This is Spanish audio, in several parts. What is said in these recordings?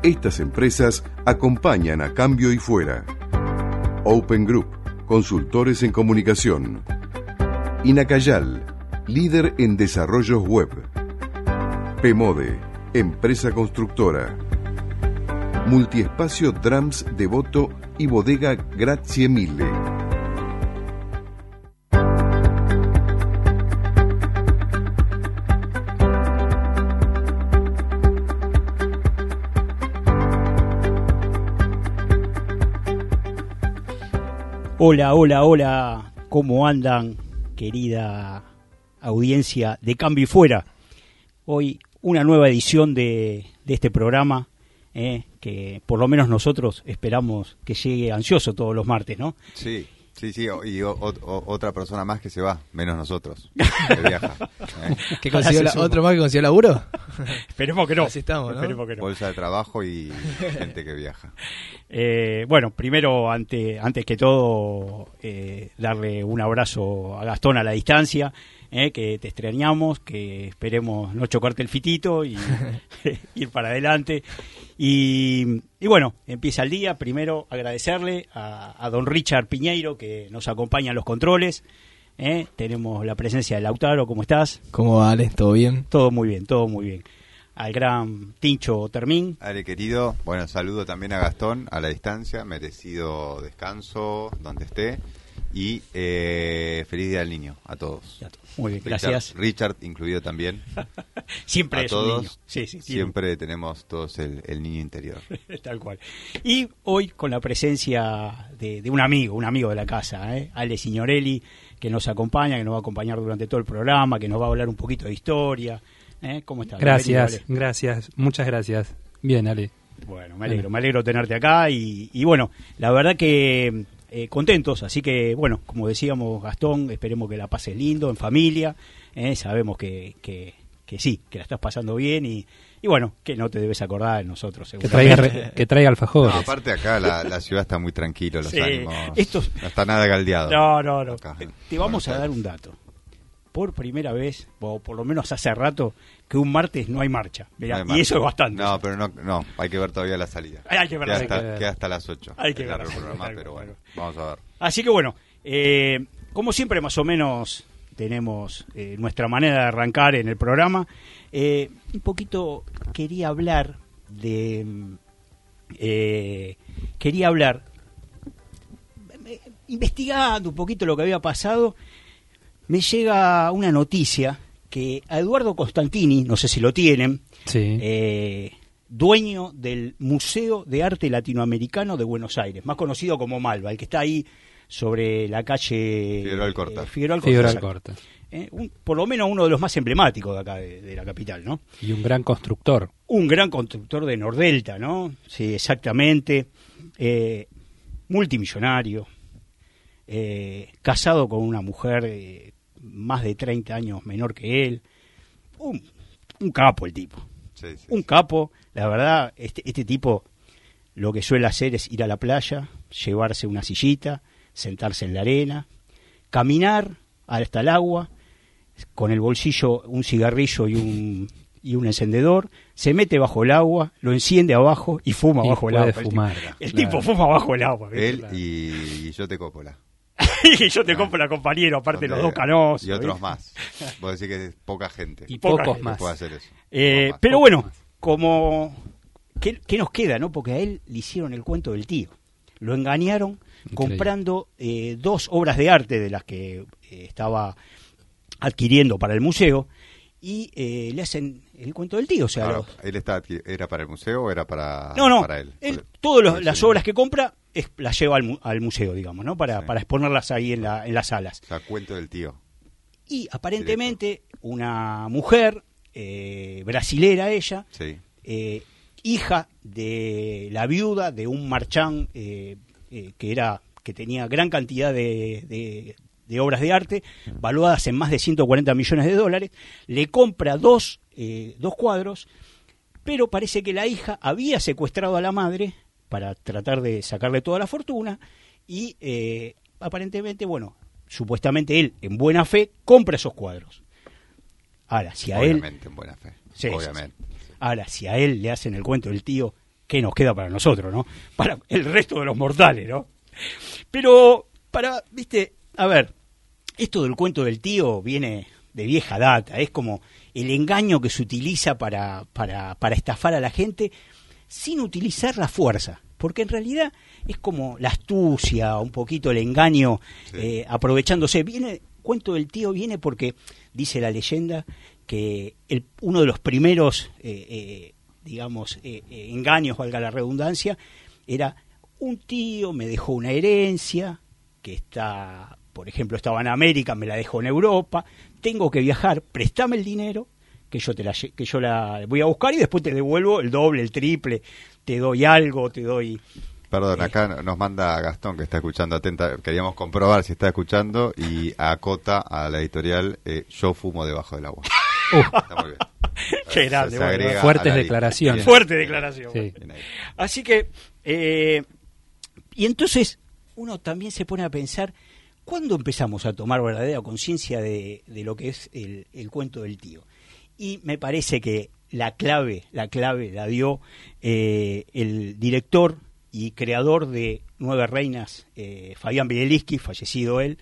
Estas empresas acompañan a Cambio y Fuera. Open Group, consultores en comunicación. Inacayal, líder en desarrollos web. Pemode, empresa constructora. Multiespacio Drums Devoto y bodega Grazie Mille. Hola, hola, hola, ¿cómo andan, querida audiencia de Cambio y Fuera? Hoy una nueva edición de este programa, que por lo menos nosotros esperamos que llegue ansioso todos los martes, ¿no? Sí, y otra persona más que se va, menos nosotros, que viaja. ¿Que consiguió otro más que consiguió laburo? Esperemos que no. Así estamos, ¿no? Esperemos que no. Bolsa de trabajo y gente que viaja. Bueno, primero, antes que todo, darle un abrazo a Gastón a la distancia, que te extrañamos, que esperemos no chocarte el fitito y ir para adelante. Y bueno, empieza el día. Primero agradecerle a don Richard Piñeiro, que nos acompaña en los controles. Tenemos la presencia de Lautaro. ¿Cómo estás? ¿Cómo va, Ale? ¿Todo bien? Todo muy bien, todo muy bien. Al gran Tincho Termín. Ale, querido, bueno, saludo también a Gastón a la distancia, merecido descanso donde esté. Y feliz día del niño a todos. Muy bien, gracias. Richard incluido también. Siempre a es todos, un niño. Sí, siempre tenemos todos el niño interior. Tal cual. Y hoy con la presencia de un amigo de la casa, Ale Signorelli, que nos acompaña, que nos va a acompañar durante todo el programa, que nos va a hablar un poquito de historia. ¿Cómo estás? Gracias, muchas gracias. Bien, Ale. Bueno, me alegro tenerte acá y bueno, la verdad que contentos, así que bueno, como decíamos, Gastón, esperemos que la pases lindo, en familia, sabemos que sí, que la estás pasando bien y bueno, que no te debes acordar de nosotros. Que traiga alfajores. No, aparte acá la ciudad está muy tranquilo, los ánimos, no está nada galdeado. No. Acá. Te vamos a dar un dato. Por primera vez, o por lo menos hace rato, que un martes no hay marcha. Mirá, no hay marcha. Y eso es bastante. No, pero no, hay que ver todavía la salida. Hay que ver la salida. Queda hasta las 8. Hay que ver el programa, pero bueno, vamos a ver. Así que bueno, como siempre más o menos tenemos nuestra manera de arrancar en el programa. Un poquito quería hablar investigando un poquito lo que había pasado. Me llega una noticia que a Eduardo Constantini, no sé si lo tienen, sí. Dueño del Museo de Arte Latinoamericano de Buenos Aires, más conocido como Malva, el que está ahí sobre la calle Figueroa Alcorta. Por lo menos uno de los más emblemáticos de acá, de la capital, ¿no? Y un gran constructor. Un gran constructor de Nordelta, ¿no? Sí, exactamente. Multimillonario. Casado con una mujer más de 30 años menor que él, un capo el tipo, un capo, la verdad. Este tipo lo que suele hacer es ir a la playa, llevarse una sillita, sentarse en la arena, caminar hasta el agua, con el bolsillo un cigarrillo y un encendedor, se mete bajo el agua, lo enciende abajo y fuma bajo el agua. El tipo fuma bajo el agua. Él y yo te Coppola. Y yo te compro la compañero, aparte los dos canosos. Y otros más. Vos decís que es poca gente. Y pocos más. Puede hacer eso. Pero bueno, como... ¿Qué nos queda, no? Porque a él le hicieron el cuento del tío. Lo engañaron comprando 2 obras de arte de las que estaba adquiriendo para el museo y le hacen el cuento del tío. O sea, ¿Él era para el museo o era para él? Todas las obras que compra las lleva al museo, digamos, ¿no? Para exponerlas ahí en las salas. O sea, cuento del tío. Y aparentemente una mujer brasilera ella, hija de la viuda de un marchand que tenía gran cantidad de obras de arte, valuadas en más de 140 millones de dólares, le compra dos cuadros, pero parece que la hija había secuestrado a la madre para tratar de sacarle toda la fortuna y aparentemente, supuestamente él, en buena fe, compra esos cuadros. Ahora, si a obviamente en buena fe. Sí, obviamente. Ahora, si a él le hacen el cuento del tío, ¿qué nos queda para nosotros, no? Para el resto de los mortales, ¿no? Pero, viste, a ver, esto del cuento del tío viene de vieja data, es como el engaño que se utiliza para estafar a la gente sin utilizar la fuerza, porque en realidad es como la astucia, un poquito el engaño, sí. Aprovechándose. Cuento del tío viene porque dice la leyenda que uno de los primeros, engaños, valga la redundancia, era: un tío me dejó una herencia que por ejemplo, estaba en América, me la dejó en Europa, tengo que viajar, préstame el dinero, que yo la voy a buscar y después te devuelvo el doble, el triple, te doy algo, te doy... Perdón, acá nos manda Gastón, que está escuchando atenta, queríamos comprobar si está escuchando, y acota a la editorial, yo fumo debajo del agua. Está muy bien. Qué grande, fuertes declaraciones. Fuerte declaración. Sí. Así que, y entonces uno también se pone a pensar, ¿cuándo empezamos a tomar verdadera conciencia de lo que es el cuento del tío? Y me parece que la clave la dio el director y creador de Nueve Reinas, Fabián Bieliski, fallecido él,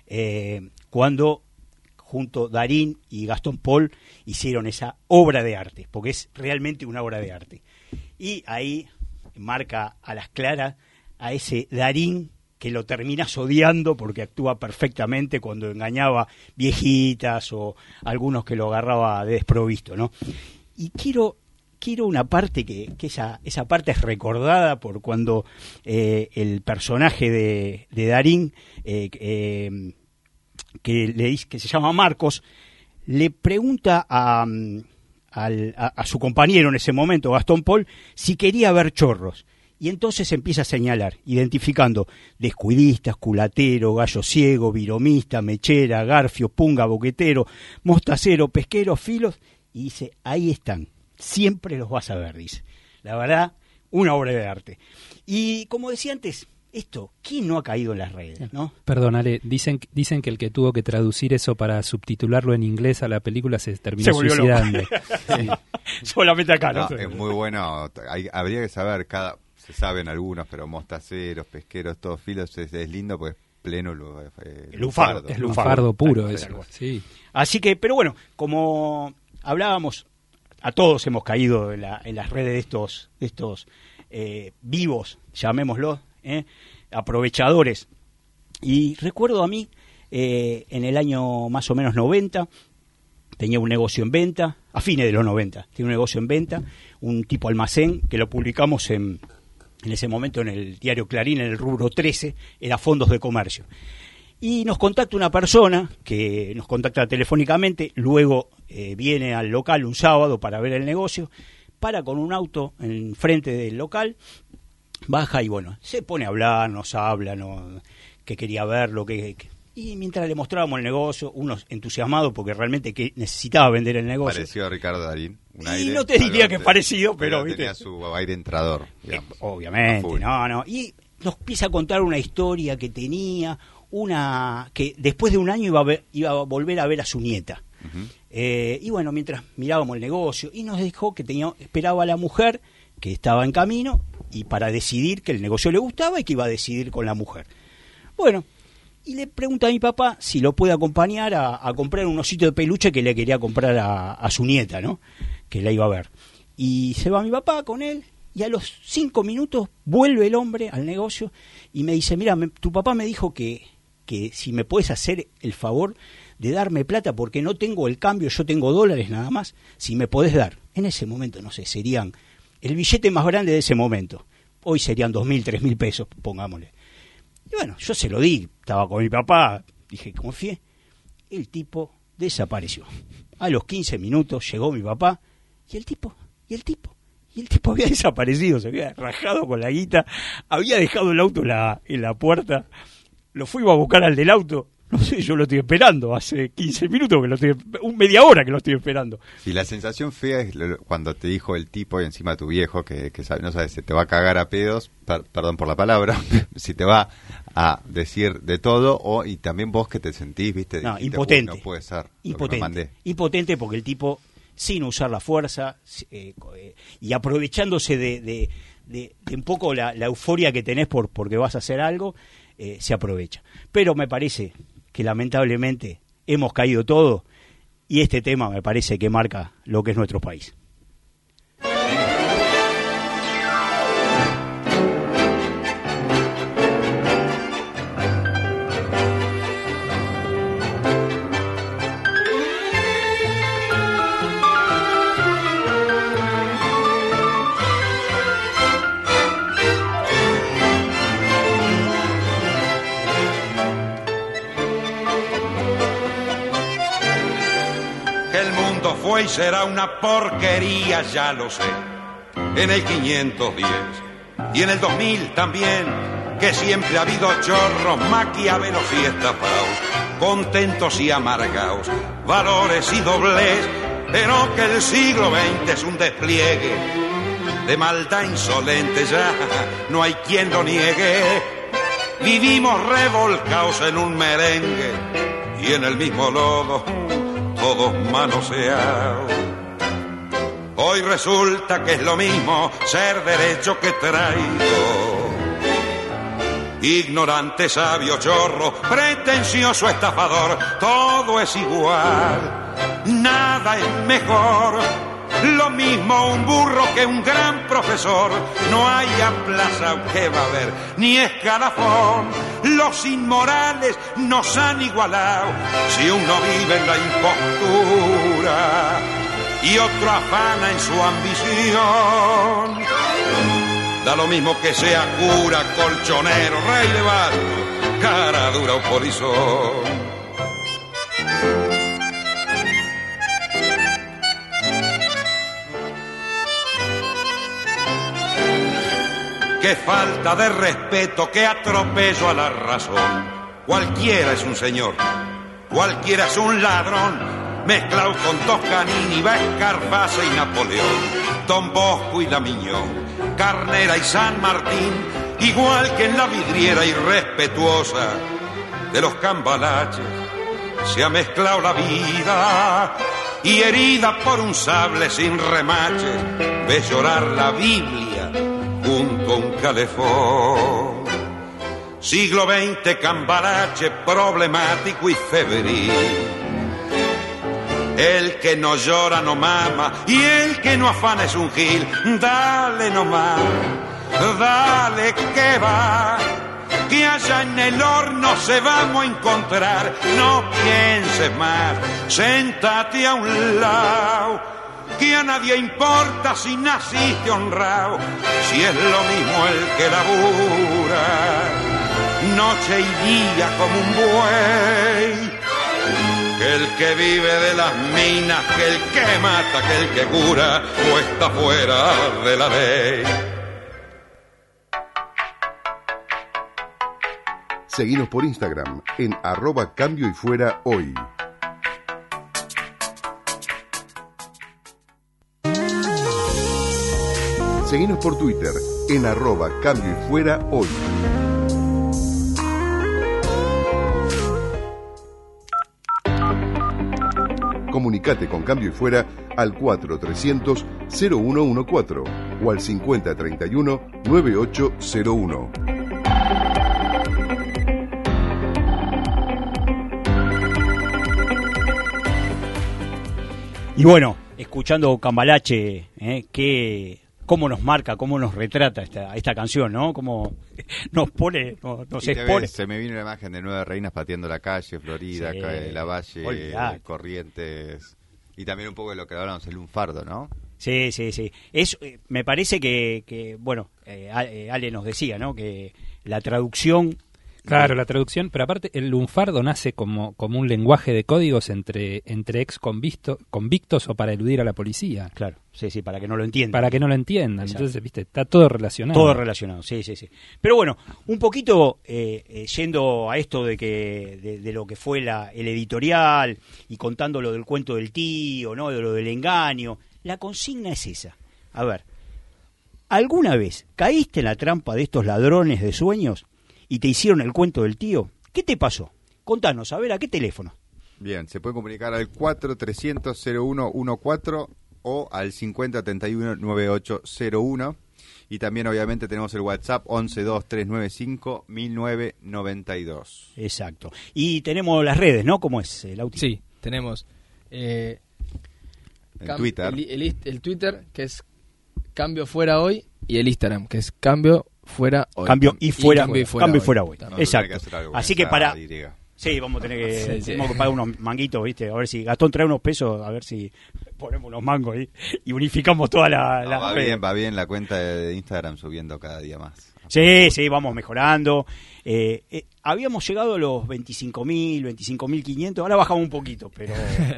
cuando junto Darín y Gastón Paul hicieron esa obra de arte, porque es realmente una obra de arte. Y ahí marca a las claras a ese Darín que lo terminas odiando porque actúa perfectamente cuando engañaba viejitas o algunos que lo agarraba de desprovisto, ¿no? Y quiero una parte que esa parte es recordada por cuando el personaje de Darín, que se llama Marcos, le pregunta a su compañero en ese momento, Gastón Paul, si quería ver chorros. Y entonces empieza a señalar, identificando descuidistas, culatero, gallo ciego, viromista, mechera, garfio, punga, boquetero, mostacero, pesquero, filos, y dice, ahí están, siempre los vas a ver, dice. La verdad, una obra de arte. Y como decía antes, ¿quién no ha caído en las redes, no? Perdón, Ale, dicen que el que tuvo que traducir eso para subtitularlo en inglés a la película se terminó suicidando. Sí. Solamente acá, ¿no? Es muy bueno, habría que saber se saben algunos, pero mostaceros, pesqueros, todos filos, es lindo porque es pleno lunfardo. Es lunfardo puro eso. Sí. Así que, pero bueno, como hablábamos, a todos hemos caído en las redes de estos vivos, llamémoslo, aprovechadores. Y recuerdo a mí, en el año más o menos 90, tenía un negocio en venta, a fines de los 90, tenía un negocio en venta, un tipo almacén que lo publicamos en ese momento en el diario Clarín, en el rubro 13, era fondos de comercio. Y nos contacta una persona que nos contacta telefónicamente, luego viene al local un sábado para ver el negocio, para con un auto enfrente del local, baja y bueno, se pone a hablar, nos habla, que quería verlo, y mientras le mostrábamos el negocio, uno entusiasmado porque realmente que necesitaba vender el negocio. Pareció a Ricardo Darín. Y no te diría que es parecido, pero tenía ¿viste? Su aire entrador. Obviamente, no. Y nos empieza a contar una historia que tenía, que después de un año iba a volver a ver a su nieta. Uh-huh. Y bueno, mientras mirábamos el negocio, y nos dijo que esperaba a la mujer que estaba en camino, y para decidir que el negocio le gustaba y que iba a decidir con la mujer. Bueno, y le pregunta a mi papá si lo puede acompañar a comprar un osito de peluche que le quería comprar a su nieta, ¿no? Que la iba a ver. Y se va mi papá con él, y a los 5 minutos vuelve el hombre al negocio y me dice, mira, tu papá me dijo que si me puedes hacer el favor de darme plata porque no tengo el cambio, yo tengo dólares nada más, si me podés dar. En ese momento, no sé, serían el billete más grande de ese momento. Hoy serían 2.000, 3.000 pesos, pongámosle. Y bueno, yo se lo di, estaba con mi papá, dije, confié. El tipo desapareció. A los 15 minutos llegó mi papá, y el tipo había desaparecido, se había rajado con la guita, había dejado el auto en la puerta, lo fuimos a buscar al del auto, no sé, yo lo estoy esperando, hace 15 minutos media hora que lo estoy esperando. Y la sensación fea es cuando te dijo el tipo y encima tu viejo, que no sabes, se te va a cagar a pedos, perdón por la palabra, si te va a decir de todo, y también vos que te sentís, viste, impotente. No puede ser, impotente porque el tipo, sin usar la fuerza y aprovechándose de de un poco la euforia que tenés porque vas a hacer algo, se aprovecha. Pero me parece que lamentablemente hemos caído todo y este tema me parece que marca lo que es nuestro país. Fue y será una porquería, ya lo sé. En el 510 y en el 2000 también, que siempre ha habido chorros, maquiavelos y estafaos, contentos y amargaos, valores y doblez, pero que el siglo XX es un despliegue de maldad insolente, ya no hay quien lo niegue. Vivimos revolcaos en un merengue y en el mismo lodo, todos manoseados. Hoy resulta que es lo mismo ser derecho que traidor. Ignorante, sabio, chorro, pretencioso, estafador, todo es igual, nada es mejor. Lo mismo un burro que un gran profesor, no hay plaza que va a haber, ni escalafón. Los inmorales nos han igualado, si uno vive en la impostura y otro afana en su ambición. Da lo mismo que sea cura, colchonero, rey de bastos, cara dura o polizón. Qué falta de respeto, qué atropello a la razón. Cualquiera es un señor, cualquiera es un ladrón, mezclado con Toscanini, Escarpace y Napoleón, Don Bosco y Lamiñón, Carnera y San Martín, igual que en la vidriera irrespetuosa de los cambalaches, se ha mezclado la vida y herida por un sable sin remaches, ves llorar la Biblia junto a un calefón. Siglo XX, cambalache, problemático y febril. El que no llora no mama y el que no afana es un gil. Dale nomás, dale que va, que allá en el horno se vamos a encontrar. No pienses más, séntate a un lado, que a nadie importa si naciste honrado, si es lo mismo el que labura noche y día como un buey, que el que vive de las minas, que el que mata, que el que cura o está fuera de la ley. Seguinos por Instagram en @cambioyfuerahoy. Seguinos por Twitter en @cambioyfuerahoy. Comunicate con Cambio y Fuera al 4300-0114 o al 5031-9801. Y bueno, escuchando Cambalache, cómo nos marca, cómo nos retrata esta canción, ¿no? Cómo nos pone, nos expone. Se me vino la imagen de 9 reinas pateando la calle, Florida, Sí, la Valle, Corrientes, y también un poco de lo que hablamos, el lunfardo, ¿no? Sí. Me parece que bueno, Ale nos decía, ¿no? Que la traducción... Claro, la traducción, pero aparte el lunfardo nace como un lenguaje de códigos entre ex convictos o para eludir a la policía. Claro, sí, para que no lo entiendan. Para que no lo entiendan. Exacto. Entonces, viste, está todo relacionado. Todo relacionado, sí. Pero bueno, un poquito yendo a esto de lo que fue el editorial y contando lo del cuento del tío, ¿no? De lo del engaño, la consigna es esa. A ver, ¿alguna vez caíste en la trampa de estos ladrones de sueños y te hicieron el cuento del tío? ¿Qué te pasó? Contanos, a ver, ¿a qué teléfono? Bien, se puede comunicar al 4300-0114 o al 5031-9801. Y también, obviamente, tenemos el WhatsApp 1123951992. Exacto. Y tenemos las redes, ¿no? ¿Cómo es, Lauti? Sí, tenemos El Twitter. El Twitter, que es Cambio Fuera Hoy, y el Instagram, que es Cambio Fuera Hoy. Cambio y fuera hoy. No, Exacto. Así que para... Y. Sí, vamos a tener que tenemos que pagar unos manguitos, ¿viste? A ver si Gastón trae unos pesos, a ver si ponemos unos mangos ahí y unificamos toda la va bien la cuenta de Instagram subiendo cada día más. Sí, vamos mejorando. Habíamos llegado a los 25.000, 25.500, ahora bajamos un poquito, pero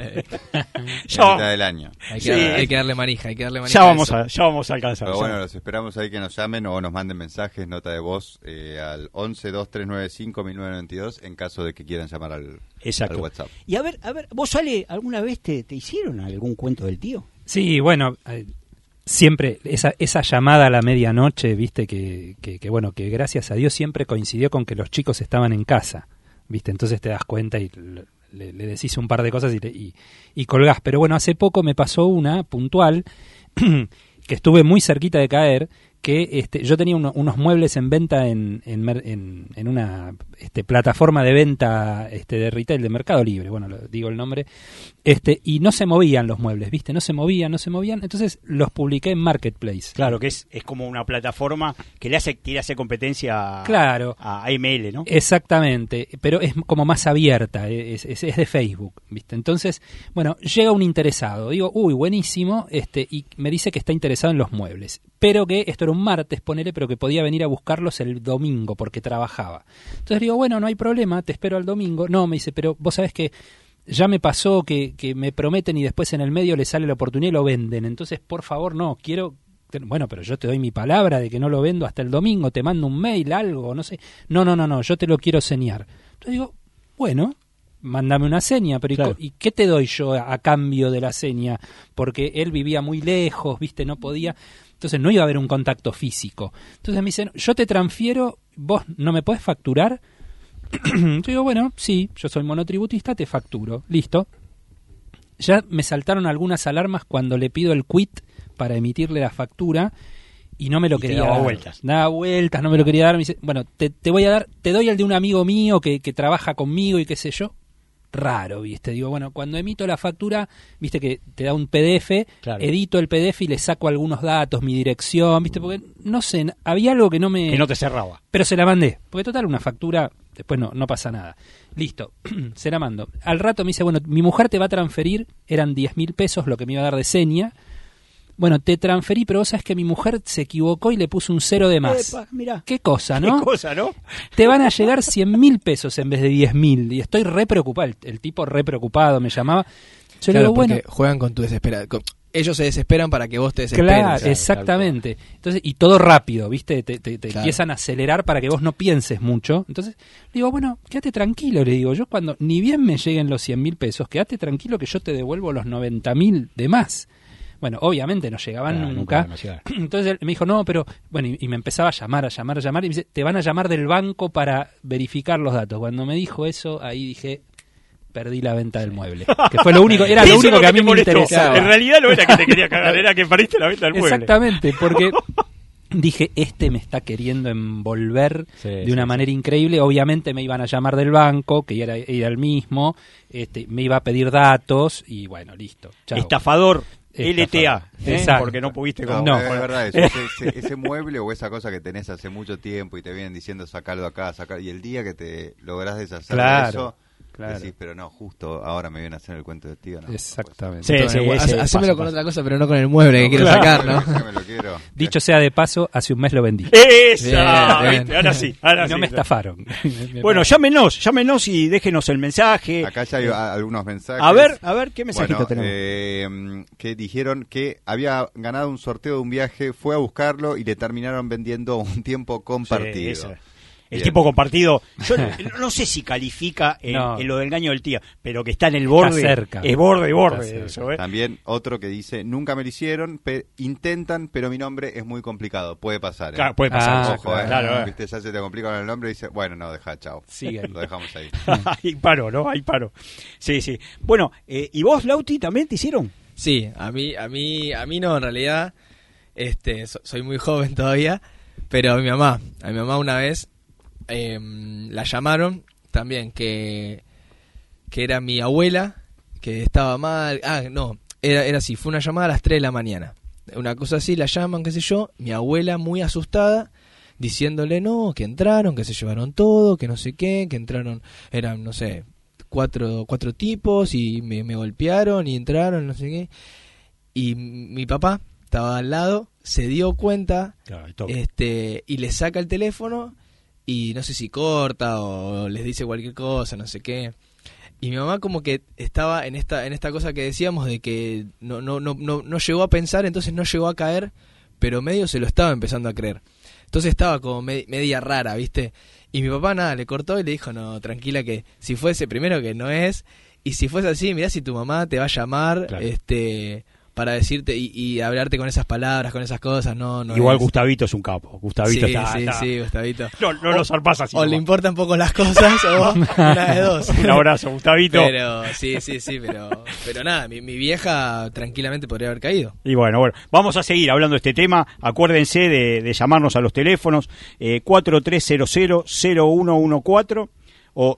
ya mitad del año. Hay que darle manija, ya vamos a alcanzar. Pero bueno, los esperamos ahí que nos llamen o nos manden mensajes, nota de voz al 1123951992 en caso de que quieran llamar al WhatsApp. Y a ver, ¿vos, Ale, alguna vez te hicieron algún cuento del tío? Sí, bueno, siempre esa llamada a la medianoche, viste, que bueno, que gracias a Dios siempre coincidió con que los chicos estaban en casa, viste, entonces te das cuenta y le decís un par de cosas y colgás. Pero bueno, hace poco me pasó una puntual que estuve muy cerquita de caer, que yo tenía unos muebles en venta en una plataforma de venta de retail de Mercado Libre, bueno, digo el nombre, y no se movían los muebles, ¿viste? No se movían, entonces los publiqué en Marketplace. Claro, que es como una plataforma que quiere hacer competencia claro, a AML, ¿no? Exactamente, pero es como más abierta, es de Facebook, ¿viste? Entonces, bueno, llega un interesado, digo, uy, buenísimo, y me dice que está interesado en los muebles, pero que esto era un martes, ponele, pero que podía venir a buscarlos el domingo porque trabajaba. Entonces digo, bueno, no hay problema, te espero al domingo. No, me dice, pero vos sabés que ya me pasó que me prometen y después en el medio le sale la oportunidad y lo venden. Entonces, por favor, no, quiero... Bueno, pero yo te doy mi palabra de que no lo vendo hasta el domingo, te mando un mail, algo, no sé. No, yo te lo quiero señar. Entonces digo, bueno, mándame una seña, pero claro. ¿Y qué te doy yo a cambio de la seña? Porque él vivía muy lejos, ¿viste? No podía... Entonces no iba a haber un contacto físico. Entonces me dicen, yo te transfiero, vos no me podés facturar. Yo digo, bueno, sí, yo soy monotributista, te facturo. Listo. Ya me saltaron algunas alarmas cuando le pido el quit para emitirle la factura y no me lo quería dar. Daba vueltas, no me lo quería dar. Me dice, bueno, te voy a dar, te doy el de un amigo mío que trabaja conmigo y qué sé yo. Raro, ¿viste? Digo, bueno, cuando emito la factura, ¿viste? Que te da un PDF, claro. Edito el PDF y le saco algunos datos, mi dirección, ¿viste? Porque, no sé, había algo que no me... Que no te cerraba. Pero se la mandé, porque total, una factura, después no pasa nada. Listo, se la mando. Al rato me dice, bueno, mi mujer te va a transferir, eran 10.000 pesos lo que me iba a dar de seña. Bueno, te transferí, pero vos sabés que mi mujer se equivocó y le puso un 0 de más. Epa, mirá. ¿Qué cosa, no? ¿Qué cosa, no? Te van a llegar 100.000 pesos en vez de 10.000. Y estoy re preocupado. El tipo re preocupado me llamaba. Yo claro, le digo, porque bueno, juegan con tu desesperación. Ellos se desesperan para que vos te desesperes. Claro, exactamente. Entonces, y todo rápido, ¿viste? Te claro. Empiezan a acelerar para que vos no pienses mucho. Entonces, le digo, bueno, quédate tranquilo, le digo. Yo cuando ni bien me lleguen los 100.000 pesos, quédate tranquilo que yo te devuelvo los 90.000 de más. Bueno, obviamente no llegaban nunca. Entonces él me dijo, no, pero... Bueno, y me empezaba a llamar. Y me dice, te van a llamar del banco para verificar los datos. Cuando me dijo eso, ahí dije, perdí la venta del mueble. Que fue lo único, era lo único que a mí me interesaba. En realidad no era que te quería cagar, era que perdiste la venta del mueble. Exactamente, porque... Dije, me está queriendo envolver de una manera increíble. Obviamente me iban a llamar del banco, que era el mismo, me iba a pedir datos y bueno, listo. Chao. Estafador. LTA, porque no pudiste con... No, es verdad eso. Ese mueble o esa cosa que tenés hace mucho tiempo y te vienen diciendo sacarlo acá, y el día que te lográs deshacer de eso, decís, pero no, justo ahora me vienen a hacer el cuento de tío. No, exactamente. Hacémelo con otra cosa, pero no con el mueble que quiero sacar, ¿no? Dicho sea de paso, hace un mes lo vendí. ¡Esa! Bien. Ahora sí. No me estafaron. Bueno, llámenos y déjenos el mensaje. Acá ya hay algunos mensajes. A ver, ¿qué mensajito tenemos? Que dijeron que había ganado un sorteo de un viaje, fue a buscarlo y le terminaron vendiendo un tiempo compartido. El tiempo compartido, yo no sé si califica en lo del engaño del tío, pero que está en el borde, cerca. Es borde eso, ¿eh? También otro que dice, nunca me lo hicieron, intentan, pero mi nombre es muy complicado, puede pasar. Claro, puede pasar. Ojo, claro. Viste, ya se te complica con el nombre y dice, bueno, no, deja, chao. Lo dejamos ahí. Hay paro, ¿no? Hay paro. Sí. Bueno, ¿y vos, Lauti, también te hicieron? Sí, a mí no, en realidad... soy muy joven todavía, pero a mi mamá una vez la llamaron también, que era mi abuela, que estaba mal. Era así, fue una llamada a las 3 de la mañana. Una cosa así, la llaman, qué sé yo, mi abuela muy asustada, diciéndole no, que entraron, que se llevaron todo, que no sé qué, que entraron, eran, no sé, cuatro tipos y me golpearon y entraron, no sé qué. Y mi papá estaba al lado, se dio cuenta, claro, y le saca el teléfono y no sé si corta o les dice cualquier cosa, no sé qué. Y mi mamá como que estaba en esta cosa que decíamos de que no llegó a pensar, entonces no llegó a caer, pero medio se lo estaba empezando a creer. Entonces estaba como media rara, ¿viste? Y mi papá nada, le cortó y le dijo, no, tranquila, que si fuese, primero que no es, y si fuese así, mirá si tu mamá te va a llamar, claro, para decirte y hablarte con esas palabras, con esas cosas, no igual es. Gustavito es un capo. Gustavito sí, Gustavito. No lo zarpás así. O le importan poco las cosas, o una de dos. Un abrazo, Gustavito. Pero sí, pero nada, mi vieja tranquilamente podría haber caído. Y bueno, vamos a seguir hablando de este tema. Acuérdense de llamarnos a los teléfonos 4300-0114 o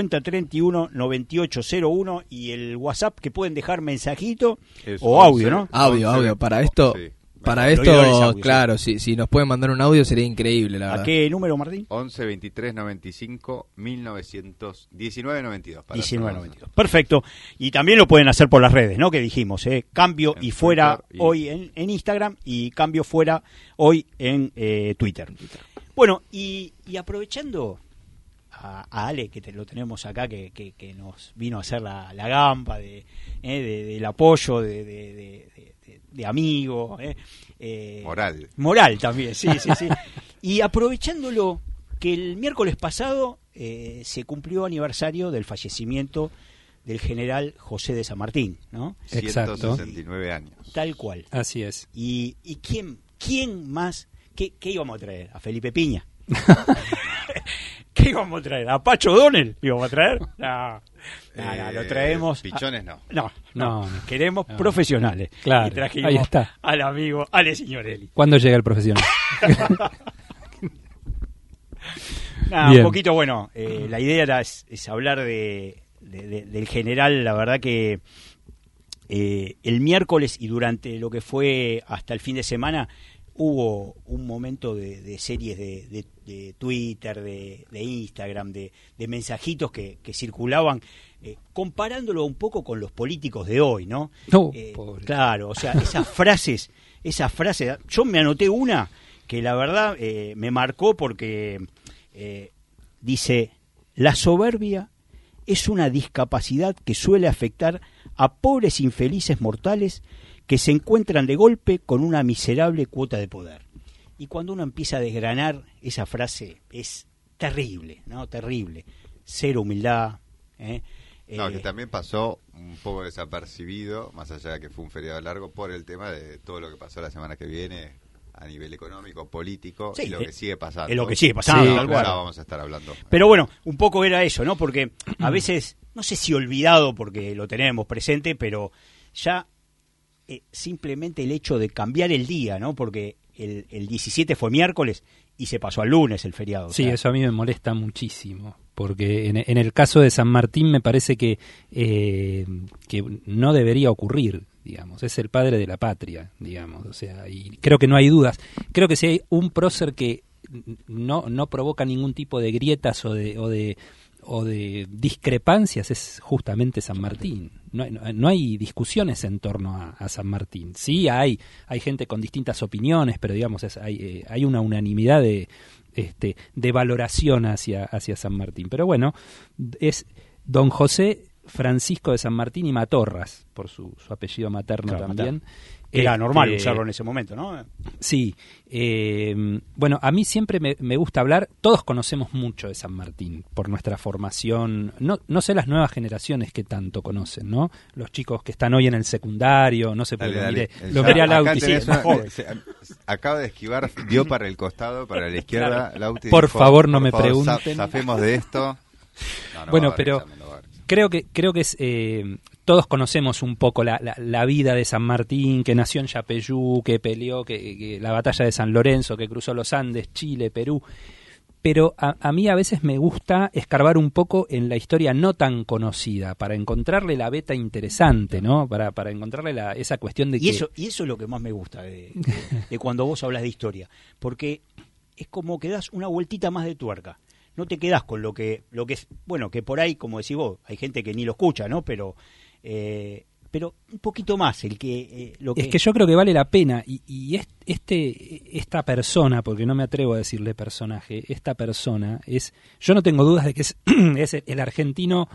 5031-9801 y el WhatsApp, que pueden dejar mensajito o audio, ¿no? Audio. Para esto, sí. Audio, claro, si nos pueden mandar un audio sería increíble, la verdad. ¿A qué número, Martín? 11 23 95 1900 19 92. 1992. Perfecto. Y también lo pueden hacer por las redes, ¿no? Que dijimos, Cambio en y fuera Twitter, hoy en Instagram y Cambio fuera hoy en Twitter. Bueno, y aprovechando a Ale, que lo tenemos acá, que nos vino a hacer la gamba del apoyo, de amigo, moral también, sí. Y aprovechándolo que el miércoles pasado se cumplió aniversario del fallecimiento del general José de San Martín, ¿no? 169 años. Tal cual. Así es. ¿Y quién más? ¿Qué íbamos a traer? ¿A Felipe Piña? ¿Qué íbamos a traer? ¿A Pacho Donel íbamos a traer? No, lo traemos. Pichones no. No. Queremos profesionales. Claro, y trajimos ahí está. Al amigo Ale Signorelli. ¿Cuándo llega el profesional? Un poquito, la idea es hablar del general. La verdad que el miércoles y durante lo que fue hasta el fin de semana hubo un momento de series de Twitter, de Instagram, de mensajitos que circulaban, comparándolo un poco con los políticos de hoy, ¿no? Claro, o sea, esas frases, yo me anoté una que la verdad me marcó porque dice: la soberbia es una discapacidad que suele afectar a pobres infelices mortales que se encuentran de golpe con una miserable cuota de poder. Y cuando uno empieza a desgranar esa frase, es terrible, ¿no? Terrible. Cero humildad. Que también pasó un poco desapercibido, más allá de que fue un feriado largo, por el tema de todo lo que pasó la semana que viene a nivel económico, político, y lo que sigue pasando. Es lo que sigue pasando. Ahora vamos a estar hablando. Pero bueno, un poco era eso, ¿no? Porque a veces, no sé si olvidado, porque lo tenemos presente, pero ya simplemente el hecho de cambiar el día, ¿no? Porque el 17 fue miércoles y se pasó al lunes el feriado. Sí, eso a mí me molesta muchísimo, porque en el caso de San Martín me parece que no debería ocurrir, digamos. Es el padre de la patria, digamos. O sea, y creo que no hay dudas. Creo que si hay un prócer que no provoca ningún tipo de grietas o de discrepancias, es justamente San Martín. No hay discusiones en torno a San Martín. Sí hay gente con distintas opiniones, pero digamos hay una unanimidad de valoración hacia San Martín. Pero bueno, es don José Francisco de San Martín y Matorras, por su apellido materno, claro, también. Era normal usarlo en ese momento, ¿no? Sí. Bueno, a mí siempre me gusta hablar. Todos conocemos mucho de San Martín por nuestra formación. No sé las nuevas generaciones que tanto conocen, ¿no? Los chicos que están hoy en el secundario, no sé por qué lo miré a Lauti. Acaba de esquivar, dio para el costado, para la izquierda. Claro. Lauti por dijo, favor, no me pregunten. Zafemos de esto. Bueno, pero creo que es todos conocemos un poco la vida de San Martín, que nació en Yapeyú, que peleó, que la batalla de San Lorenzo, que cruzó los Andes, Chile, Perú. Pero a mí a veces me gusta escarbar un poco en la historia no tan conocida, para encontrarle la beta interesante, ¿no? Para encontrarle esa cuestión de y eso es lo que más me gusta de cuando vos hablas de historia, porque es como que das una vueltita más de tuerca. No te quedás con lo que es, bueno, que por ahí, como decís vos, hay gente que ni lo escucha, ¿no? Pero un poquito más lo que es que yo creo que vale la pena y esta persona, porque no me atrevo a decirle personaje, esta persona yo no tengo dudas de que es el argentino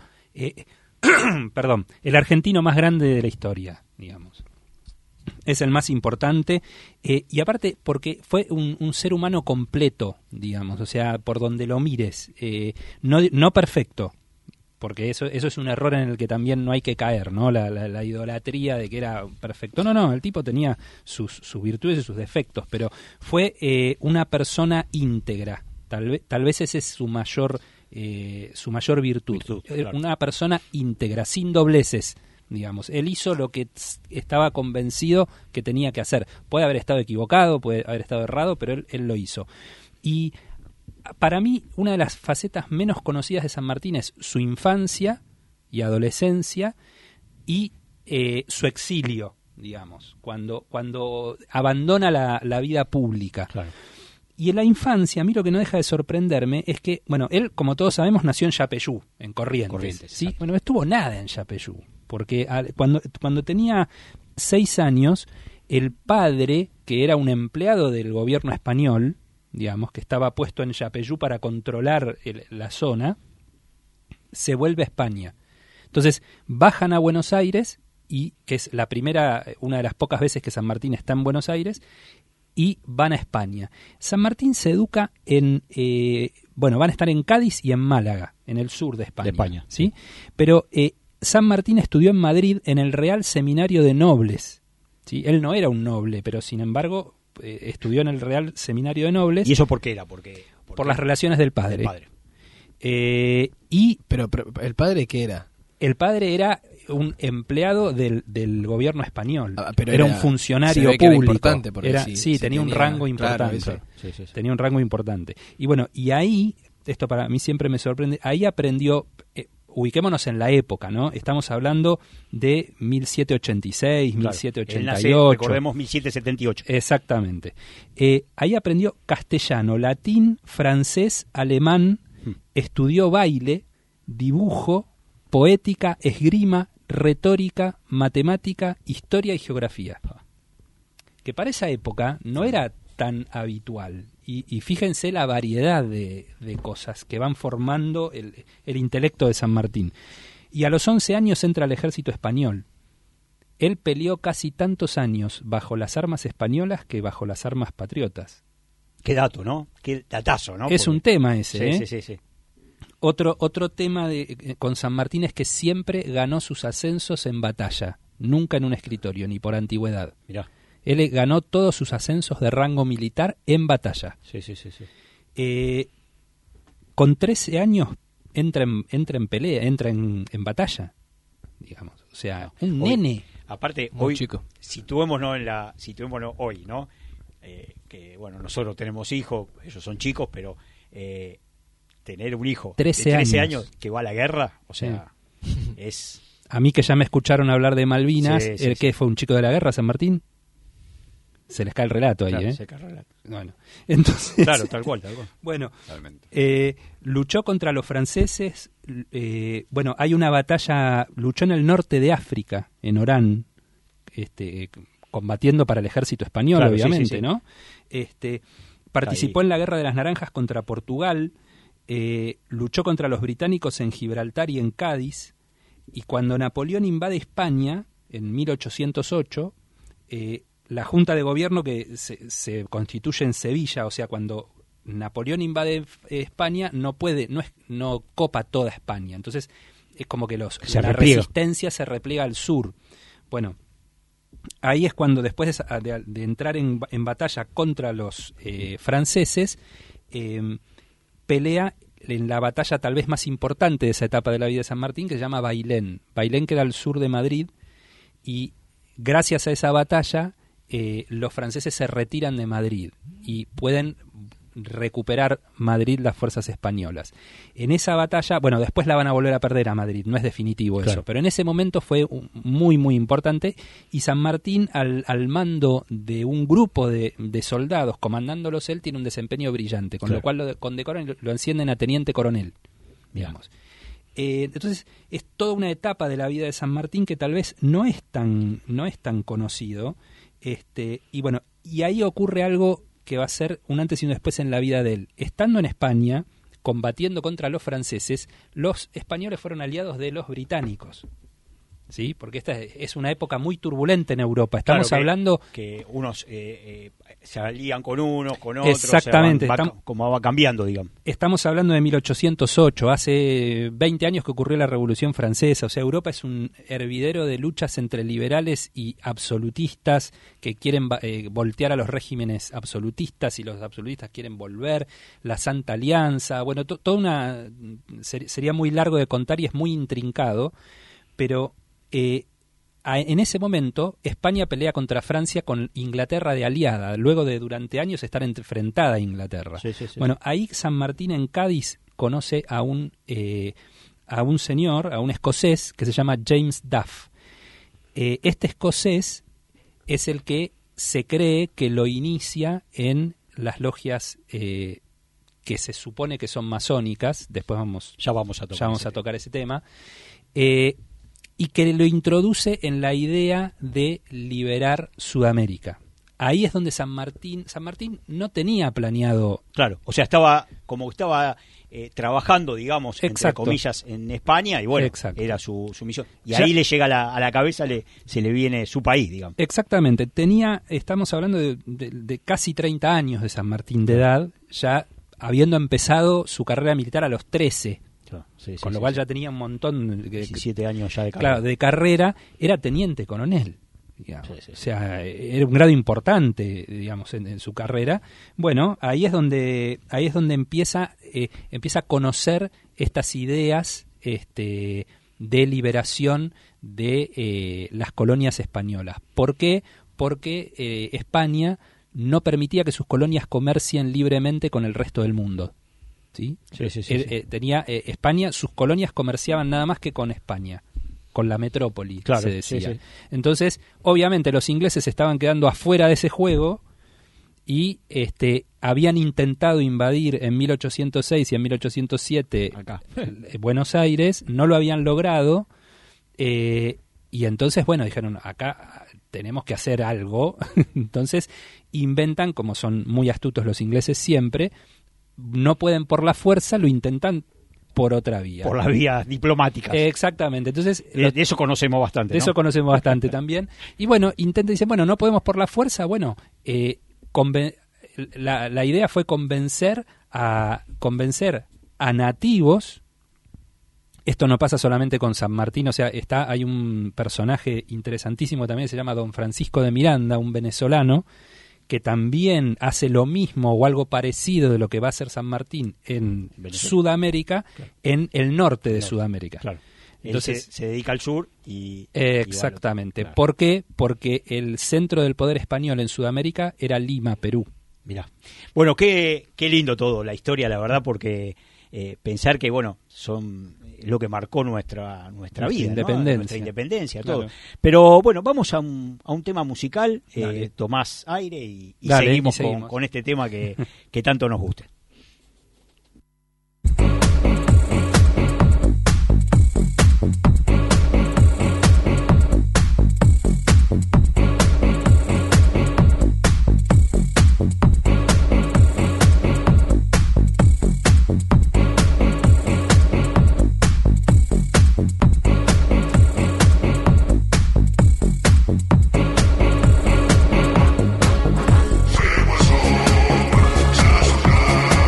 perdón, el argentino más grande de la historia, digamos. Es el más importante, y aparte porque fue un ser humano completo, digamos, o sea, por donde lo mires, no perfecto, porque eso es un error en el que también no hay que caer, ¿no? La idolatría de que era perfecto. No, el tipo tenía sus virtudes y sus defectos, pero fue una persona íntegra. Tal vez ese es su mayor virtud. Claro. Una persona íntegra, sin dobleces, digamos. Él hizo lo que estaba convencido que tenía que hacer. Puede haber estado equivocado, puede haber estado errado, pero él lo hizo. Y para mí, una de las facetas menos conocidas de San Martín es su infancia y adolescencia y su exilio, digamos, cuando abandona la vida pública. Claro. Y en la infancia, a mí lo que no deja de sorprenderme es que, bueno, él, como todos sabemos, nació en Yapeyú, en Corrientes, ¿sí? Bueno, no estuvo nada en Yapeyú, porque cuando tenía 6 años, el padre, que era un empleado del gobierno español, digamos, que estaba puesto en Yapeyú para controlar la zona, se vuelve a España. Entonces, bajan a Buenos Aires, y que es una de las pocas veces que San Martín está en Buenos Aires, y van a España. San Martín se educa van a estar en Cádiz y en Málaga, en el sur de España. ¿Sí? Pero San Martín estudió en Madrid en el Real Seminario de Nobles. ¿Sí? Él no era un noble, pero sin embargo estudió en el Real Seminario de Nobles. ¿Y eso por qué era? Por las relaciones del padre. Pero ¿el padre qué era? El padre era un empleado del gobierno español, pero era un funcionario público. Tenía un rango importante. Claro, sí. Tenía un rango importante. Y bueno, y ahí, esto para mí siempre me sorprende, ahí aprendió, ubiquémonos en la época, ¿no? Estamos hablando de 1786, claro, 1788. Recordemos 1778. Exactamente. Ahí aprendió castellano, latín, francés, alemán, estudió baile, dibujo, poética, esgrima, retórica, matemática, historia y geografía. Que para esa época no era tan habitual. Y fíjense la variedad de cosas que van formando el intelecto de San Martín. Y a los 11 años entra al ejército español. Él peleó casi tantos años bajo las armas españolas que bajo las armas patriotas. Qué dato, ¿no? Qué datazo, ¿no? Es un tema ese, Sí. Otro tema con San Martín es que siempre ganó sus ascensos en batalla, nunca en un escritorio, ni por antigüedad. Mirá. Él ganó todos sus ascensos de rango militar en batalla. Sí. Con 13 años entra en pelea, entra en batalla, digamos. O sea, un nene. Aparte, muy hoy, chico. situémonos hoy, ¿no? Que bueno, nosotros tenemos hijos, ellos son chicos, pero tener un hijo 13 de 13 años que va a la guerra, o sea, es... A mí que ya me escucharon hablar de Malvinas, ¿qué fue un chico de la guerra, San Martín? Se les cae el relato ahí, claro, se cae el relato. Bueno, entonces... Claro, tal cual. Bueno, luchó contra los franceses, hay una batalla, luchó en el norte de África, en Orán, combatiendo para el ejército español, claro, obviamente, ¿no? Participó en la Guerra de las Naranjas contra Portugal, luchó contra los británicos en Gibraltar y en Cádiz, y cuando Napoleón invade España, en 1808, la Junta de Gobierno que se constituye en Sevilla, o sea, cuando Napoleón invade España, no copa toda España, entonces es como que la resistencia se repliega al sur. Bueno, ahí es cuando después de entrar en batalla contra los franceses, pelea en la batalla tal vez más importante de esa etapa de la vida de San Martín, que se llama Bailén. Bailén queda al sur de Madrid, y gracias a esa batalla los franceses se retiran de Madrid y pueden recuperar Madrid las fuerzas españolas. En esa batalla, bueno, después la van a volver a perder a Madrid, no es definitivo eso, pero en ese momento fue muy, muy importante, y San Martín, al mando de un grupo de soldados, comandándolos él, tiene un desempeño brillante, con lo cual lo condecoran y lo ascienden a teniente coronel, digamos. Entonces, es toda una etapa de la vida de San Martín que tal vez no es tan conocido, y bueno, y ahí ocurre algo que va a ser un antes y un después en la vida de él. Estando en España, combatiendo contra los franceses, los españoles fueron aliados de los británicos. ¿Sí? Porque esta es una época muy turbulenta en Europa. Estamos hablando que unos se alían con unos, con otros. Exactamente. Como va cambiando, digamos. Estamos hablando de 1808, hace 20 años que ocurrió la Revolución Francesa. O sea, Europa es un hervidero de luchas entre liberales y absolutistas que quieren voltear a los regímenes absolutistas, y los absolutistas quieren volver. La Santa Alianza. Bueno, sería muy largo de contar y es muy intrincado, pero en ese momento España pelea contra Francia con Inglaterra de aliada, luego de durante años estar enfrentada a Inglaterra. Sí. Bueno, ahí San Martín en Cádiz conoce a un señor, a un escocés que se llama James Duff. Este escocés es el que se cree que lo inicia en las logias que se supone que son masónicas. Después vamos a tocar ese tema. Y que lo introduce en la idea de liberar Sudamérica. Ahí es donde San Martín no tenía planeado... Claro, o sea, estaba trabajando, digamos, entre comillas, en España, y bueno, era su misión. Y ahí le llega a la cabeza, se le viene su país, digamos. Exactamente, estamos hablando de casi 30 años de San Martín de edad, ya habiendo empezado su carrera militar a los 13. Con lo cual ya tenía un montón 17 años ya de carrera. Claro, de carrera, era teniente coronel, digamos. O sea, era un grado importante, digamos, en su carrera. Bueno, ahí es donde empieza a conocer estas ideas de liberación de las colonias españolas. ¿Por qué? Porque España no permitía que sus colonias comercien libremente con el resto del mundo. ¿Sí? Tenía España, sus colonias comerciaban nada más que con España, con la metrópoli, se decía. Entonces, obviamente los ingleses estaban quedando afuera de ese juego y habían intentado invadir en 1806 y en 1807 Buenos Aires, no lo habían logrado, y entonces, bueno, dijeron, acá tenemos que hacer algo. Entonces inventan, como son muy astutos los ingleses siempre, no pueden por la fuerza, lo intentan por otra vía. Por la vía diplomática. Exactamente. Entonces, de eso conocemos bastante, de eso conocemos bastante también. Y bueno, dicen, bueno, no podemos por la fuerza. Bueno, la idea fue convencer a nativos. Esto no pasa solamente con San Martín, o sea, hay un personaje interesantísimo también, se llama Don Francisco de Miranda, un venezolano, que también hace lo mismo o algo parecido de lo que va a hacer San Martín en Sudamérica, en el norte de Sudamérica. Claro. Entonces se dedica al sur y... Exactamente. Y bueno, claro. ¿Por qué? Porque el centro del poder español en Sudamérica era Lima, Perú. Mirá. Bueno, qué lindo todo, la historia, la verdad, porque pensar que, bueno, son lo que marcó nuestra vida, independencia. ¿no? Nuestra independencia, todo. Claro. Pero bueno, vamos a un tema musical, tomás aire y seguimos con este tema que tanto nos gusta. Famous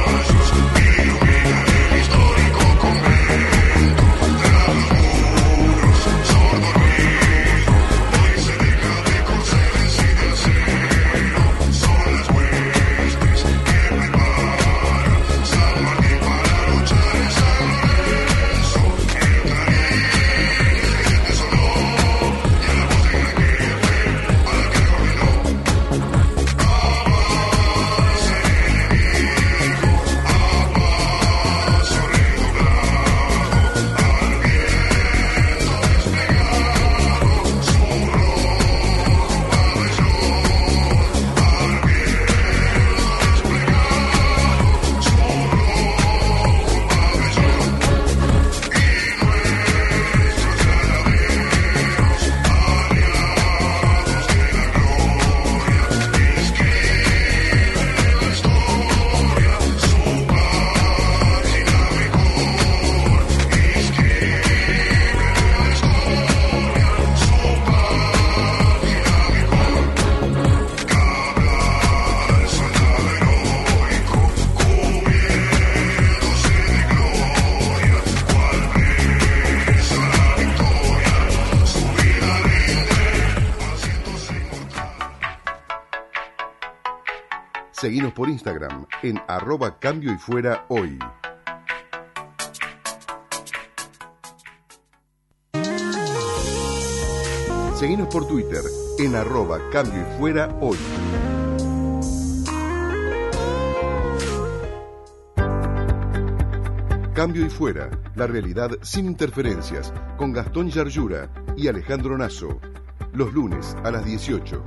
Seguinos por Instagram en @Cambio y Fuera Hoy. Seguinos por Twitter en @Cambio y Fuera Hoy. Cambio y Fuera, la realidad sin interferencias, con Gastón Yarlura y Alejandro Nasso, los lunes a las 18.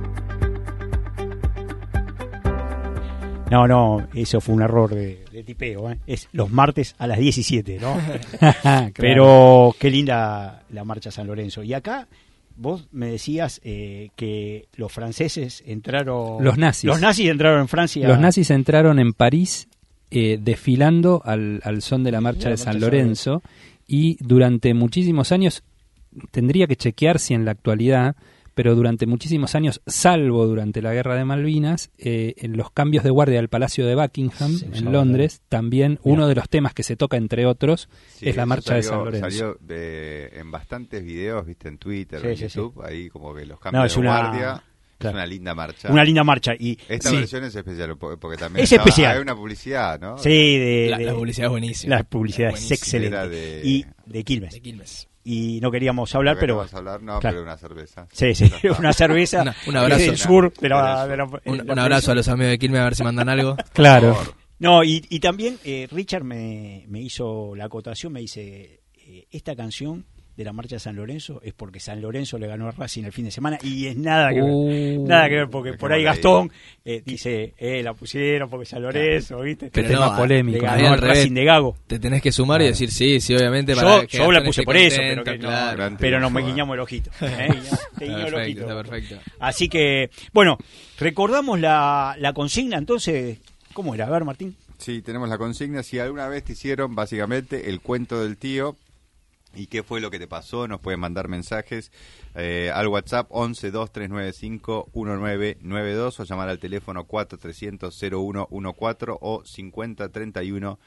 No, eso fue un error de tipeo, ¿eh? Es los martes a las 17, ¿no? Claro. Pero qué linda la marcha San Lorenzo. Y acá vos me decías que los franceses entraron... Los nazis entraron en Francia. Los nazis entraron en París desfilando al son de la marcha de San Lorenzo, y durante muchísimos años, tendría que chequear si en la actualidad, pero durante muchísimos años, salvo durante la Guerra de Malvinas, en los cambios de guardia del Palacio de Buckingham, en Londres, también uno de los temas que se toca, entre otros, es la marcha de San Lorenzo. Salió en bastantes videos, viste, en Twitter, en YouTube, ahí como que los No, cambios es de una- guardia. Claro. Es una linda marcha. Una linda marcha. Y Esta sí, versión es especial, porque también Es especial. hay una publicidad, ¿no? sí, La publicidad es buenísima. La publicidad es Buenísima. excelente. Era de- Y de Quilmes. De Quilmes. Y no queríamos hablar, Porque pero... no vas a hablar, no, claro. pero una cerveza. Sí, Ya está. una cerveza Un abrazo. del sur, pero... Un abrazo a los amigos de Quilmes, a ver si mandan algo. Claro. Por favor. No, y también Richard me hizo la acotación, me dice, esta canción de la marcha de San Lorenzo es porque San Lorenzo le ganó a Racing el fin de semana, y es nada que ver, nada que ver, porque por ahí Gastón dice, la pusieron porque San Lorenzo, ¿viste? Pero tema no, polémico. Le ahí ganó al al revés. Racing de Gago. Te tenés que sumar y decir sí, obviamente. Yo la puse por eso, pero, que no, Gran pero nos triunfo, me guiñamos el ojito. Te guiñó el ojito. Está perfecto. Así que, bueno, recordamos la consigna, entonces, ¿cómo era? A ver, Martín. Sí, tenemos la consigna. Si alguna vez te hicieron, básicamente, el cuento del tío y qué fue lo que te pasó, nos pueden mandar mensajes al WhatsApp 11 2395 1992 o llamar al teléfono 4300 0114 o 5031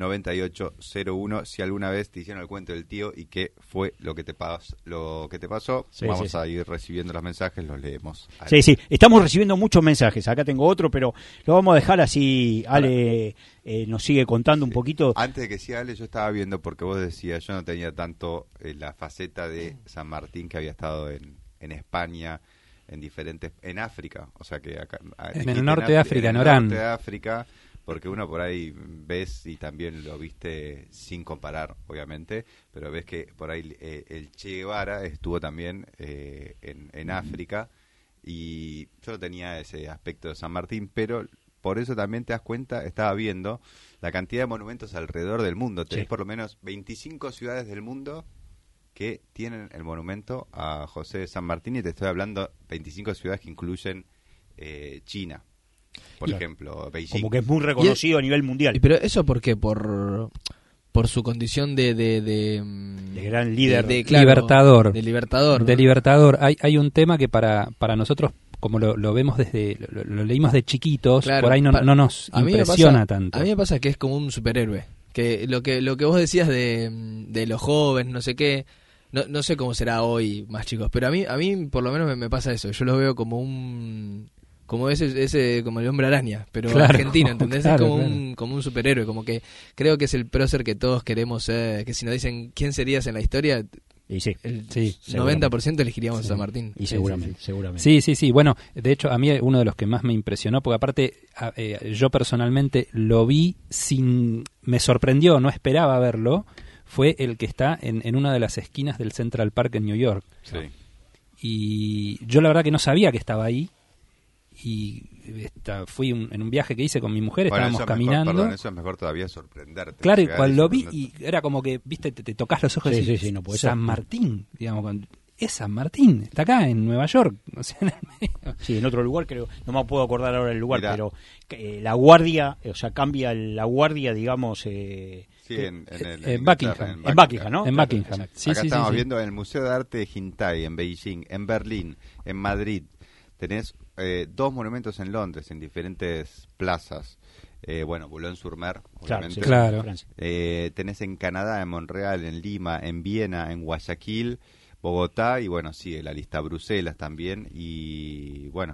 9801. Si alguna vez te hicieron el cuento del tío y qué fue lo que te pasó, Sí, vamos sí. a ir recibiendo los mensajes, los leemos. Sí, estamos recibiendo muchos mensajes. Acá tengo otro, pero lo vamos a dejar así. Ale nos sigue contando un poquito. Antes de que siga Ale, yo estaba viendo, porque vos decías, yo no tenía tanto la faceta de San Martín, que había estado en España, en África, o sea que acá, En el norte de África, en Orán. norte de África, porque uno por ahí ves, y también lo viste sin comparar, obviamente, pero ves que por ahí el Che Guevara estuvo también en África, y yo no tenía ese aspecto de San Martín, pero por eso también te das cuenta, estaba viendo la cantidad de monumentos alrededor del mundo. Tenés por lo menos 25 ciudades del mundo que tienen el monumento a José de San Martín, y te estoy hablando 25 ciudades que incluyen China, por ejemplo, Beijing. Como que es muy reconocido a nivel mundial. Pero eso ¿por qué? Por su condición de gran líder. Libertador. De libertador. De libertador. Hay un tema que para nosotros, como lo vemos lo leímos de chiquitos, Claro, por ahí no nos a mí me impresiona pasa- tanto. A mí me pasa que es como un superhéroe. Que lo que vos decías de los jóvenes, no sé qué, no sé cómo será hoy más chicos, pero a mí por lo menos me pasa eso. Yo lo veo como como el hombre araña, pero Claro, argentino, ¿entendés? claro, Es como claro. como un superhéroe, como que creo que es el prócer que todos queremos ser, que si nos dicen quién serías en la historia, Y sí, el Sí, 90% elegiríamos a San Martín. y seguramente, seguramente. Sí. Bueno, de hecho, a mí uno de los que más me impresionó, porque aparte yo personalmente lo vi me sorprendió, no esperaba verlo, fue el que está en una de las esquinas del Central Park en New York. Sí. Y yo la verdad que no sabía que estaba ahí. Y fui en un viaje que hice con mi mujer, Bueno, estábamos eso es caminando. Mejor, perdón, eso es mejor todavía sorprenderte. Claro, y Llegar cuando lo vi, sorprenderte. y era como que, viste, te tocas los ojos y Sí, decís, sí, no puede ser. San Martín, digamos, es San Martín, está acá en Nueva York, o sea, en el medio. Sí, en otro lugar, creo, no me puedo acordar ahora el lugar, Mirá. pero la guardia, o sea, cambia la guardia, digamos... Sí, en Buckingham. En Buckingham, ¿no? En Claro, Buckingham. exacto. Sí, Acá sí, estamos sí, sí. viendo en el Museo de Arte de Hintai, en Beijing, en Berlín, en Madrid. Tenés 2 monumentos en Londres, en diferentes plazas. Boulogne-sur-Mer, obviamente. sí, Claro. Francia. Tenés en Canadá, en Montreal, en Lima, en Viena, en Guayaquil, Bogotá, y bueno, sigue la lista Bruselas también. Y bueno,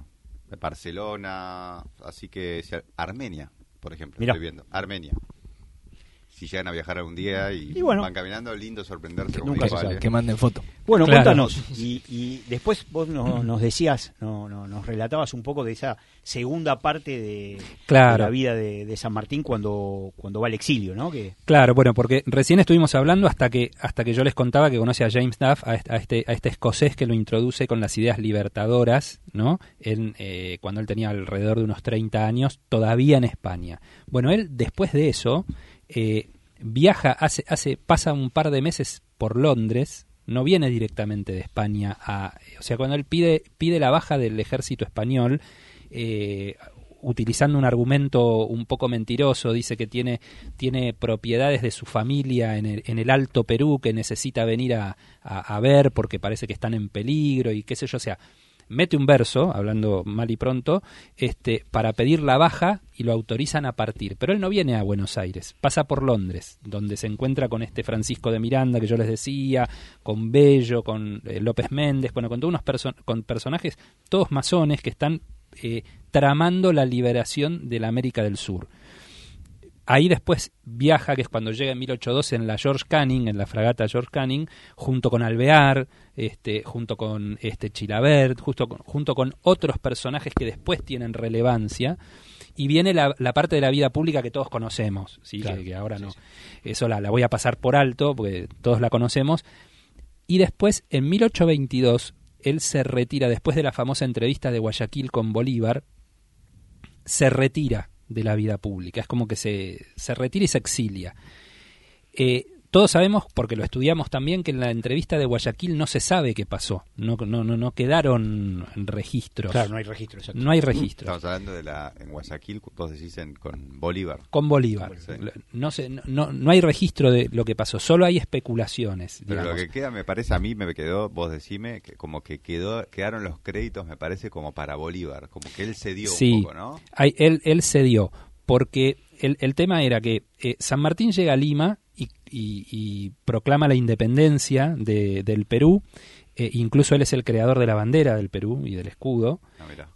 Barcelona, así que Armenia, por ejemplo, Mirá. estoy viendo, Armenia. Si llegan a viajar algún día y bueno, van caminando, lindo sorprenderse como nunca se igual, sabe. Que manden foto. Bueno, Claro. cuéntanos. Y después vos nos decías, nos relatabas un poco de esa segunda parte de Claro. la vida de San Martín cuando va al exilio, ¿no? Que Claro, bueno, porque recién estuvimos hablando hasta que yo les contaba que conoce a James Duff, a este escocés que lo introduce con las ideas libertadoras, ¿no? Cuando él tenía alrededor de unos 30 años, todavía en España. Bueno, él después de eso viaja, pasa un par de meses por Londres, no viene directamente de España o sea, cuando él pide la baja del ejército español, utilizando un argumento un poco mentiroso, dice que tiene propiedades de su familia en el Alto Perú que necesita venir a ver porque parece que están en peligro y qué sé yo, o sea, mete un verso, hablando mal y pronto, para pedir la baja y lo autorizan a partir. Pero él no viene a Buenos Aires, pasa por Londres, donde se encuentra con Francisco de Miranda, que yo les decía, con Bello, con López Méndez, bueno, con todos con personajes, todos masones que están tramando la liberación de la América del Sur. Ahí después viaja, que es cuando llega en 1812 en la George Canning, en la fragata George Canning, junto con Alvear, junto con Chilabert, junto con otros personajes que después tienen relevancia, y viene la parte de la vida pública que todos conocemos, ¿sí? Claro, que ahora sí, no. sí. Eso la voy a pasar por alto, porque todos la conocemos. Y después, en 1822, él se retira, después de la famosa entrevista de Guayaquil con Bolívar, se retira de la vida pública, es como que se retira y se exilia. Todos sabemos, porque lo estudiamos también, que en la entrevista de Guayaquil no se sabe qué pasó, no quedaron registros. claro, no hay registro, exacto. No hay registros. Estamos hablando en Guayaquil, vos decís con Bolívar. Con Bolívar. Sí. No hay registro de lo que pasó, solo hay especulaciones. Pero digamos. lo que queda, me parece, a mí me quedó, vos decime, que como que quedaron los créditos, me parece, como para Bolívar, como que él cedió un poco, ¿no? Él cedió, porque el tema era que San Martín llega a Lima y proclama la independencia del Perú, incluso él es el creador de la bandera del Perú y del escudo, Mirá.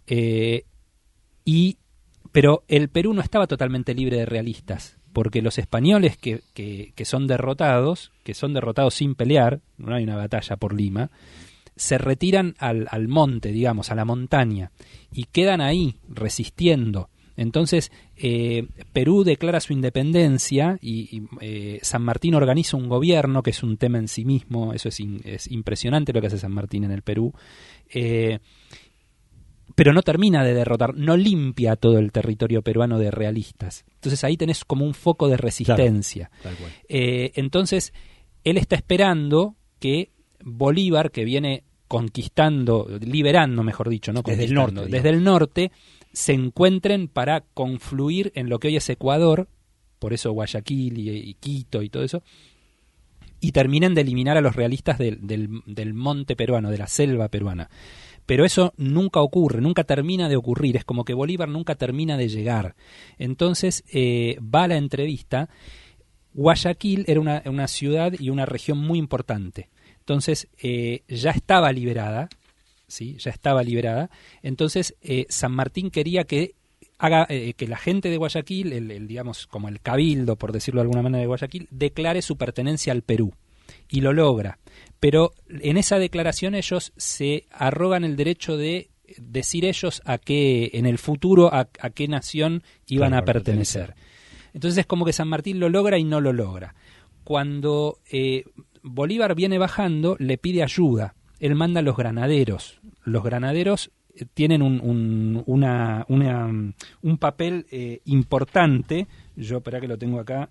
pero el Perú no estaba totalmente libre de realistas, porque los españoles que son derrotados sin pelear, no hay una batalla por Lima, se retiran al monte, digamos, a la montaña, y quedan ahí resistiendo. Entonces, Perú declara su independencia y San Martín organiza un gobierno, que es un tema en sí mismo, eso es impresionante lo que hace San Martín en el Perú, pero no termina de derrotar, no limpia todo el territorio peruano de realistas. Entonces ahí tenés como un foco de resistencia. Claro, tal cual. Entonces, él está esperando que Bolívar, que viene liberando, mejor dicho, ¿no? Desde el norte, desde el norte, se encuentren para confluir en lo que hoy es Ecuador, por eso Guayaquil y Quito y todo eso, y terminen de eliminar a los realistas del monte peruano, de la selva peruana. Pero eso nunca ocurre, nunca termina de ocurrir, es como que Bolívar nunca termina de llegar. Entonces va a la entrevista. Guayaquil era una ciudad y una región muy importante, entonces ya estaba liberada, ¿sí? Ya estaba liberada. Entonces San Martín quería que la gente de Guayaquil, digamos como el cabildo, por decirlo de alguna manera, de Guayaquil, declare su pertenencia al Perú, y lo logra. Pero en esa declaración ellos se arrogan el derecho de decir ellos en el futuro a qué nación iban a pertenecer. Entonces es como que San Martín lo logra y no lo logra. Cuando Bolívar viene bajando, le pide ayuda. Él manda a los granaderos. Los granaderos tienen un papel importante. Yo, espera que lo tengo acá.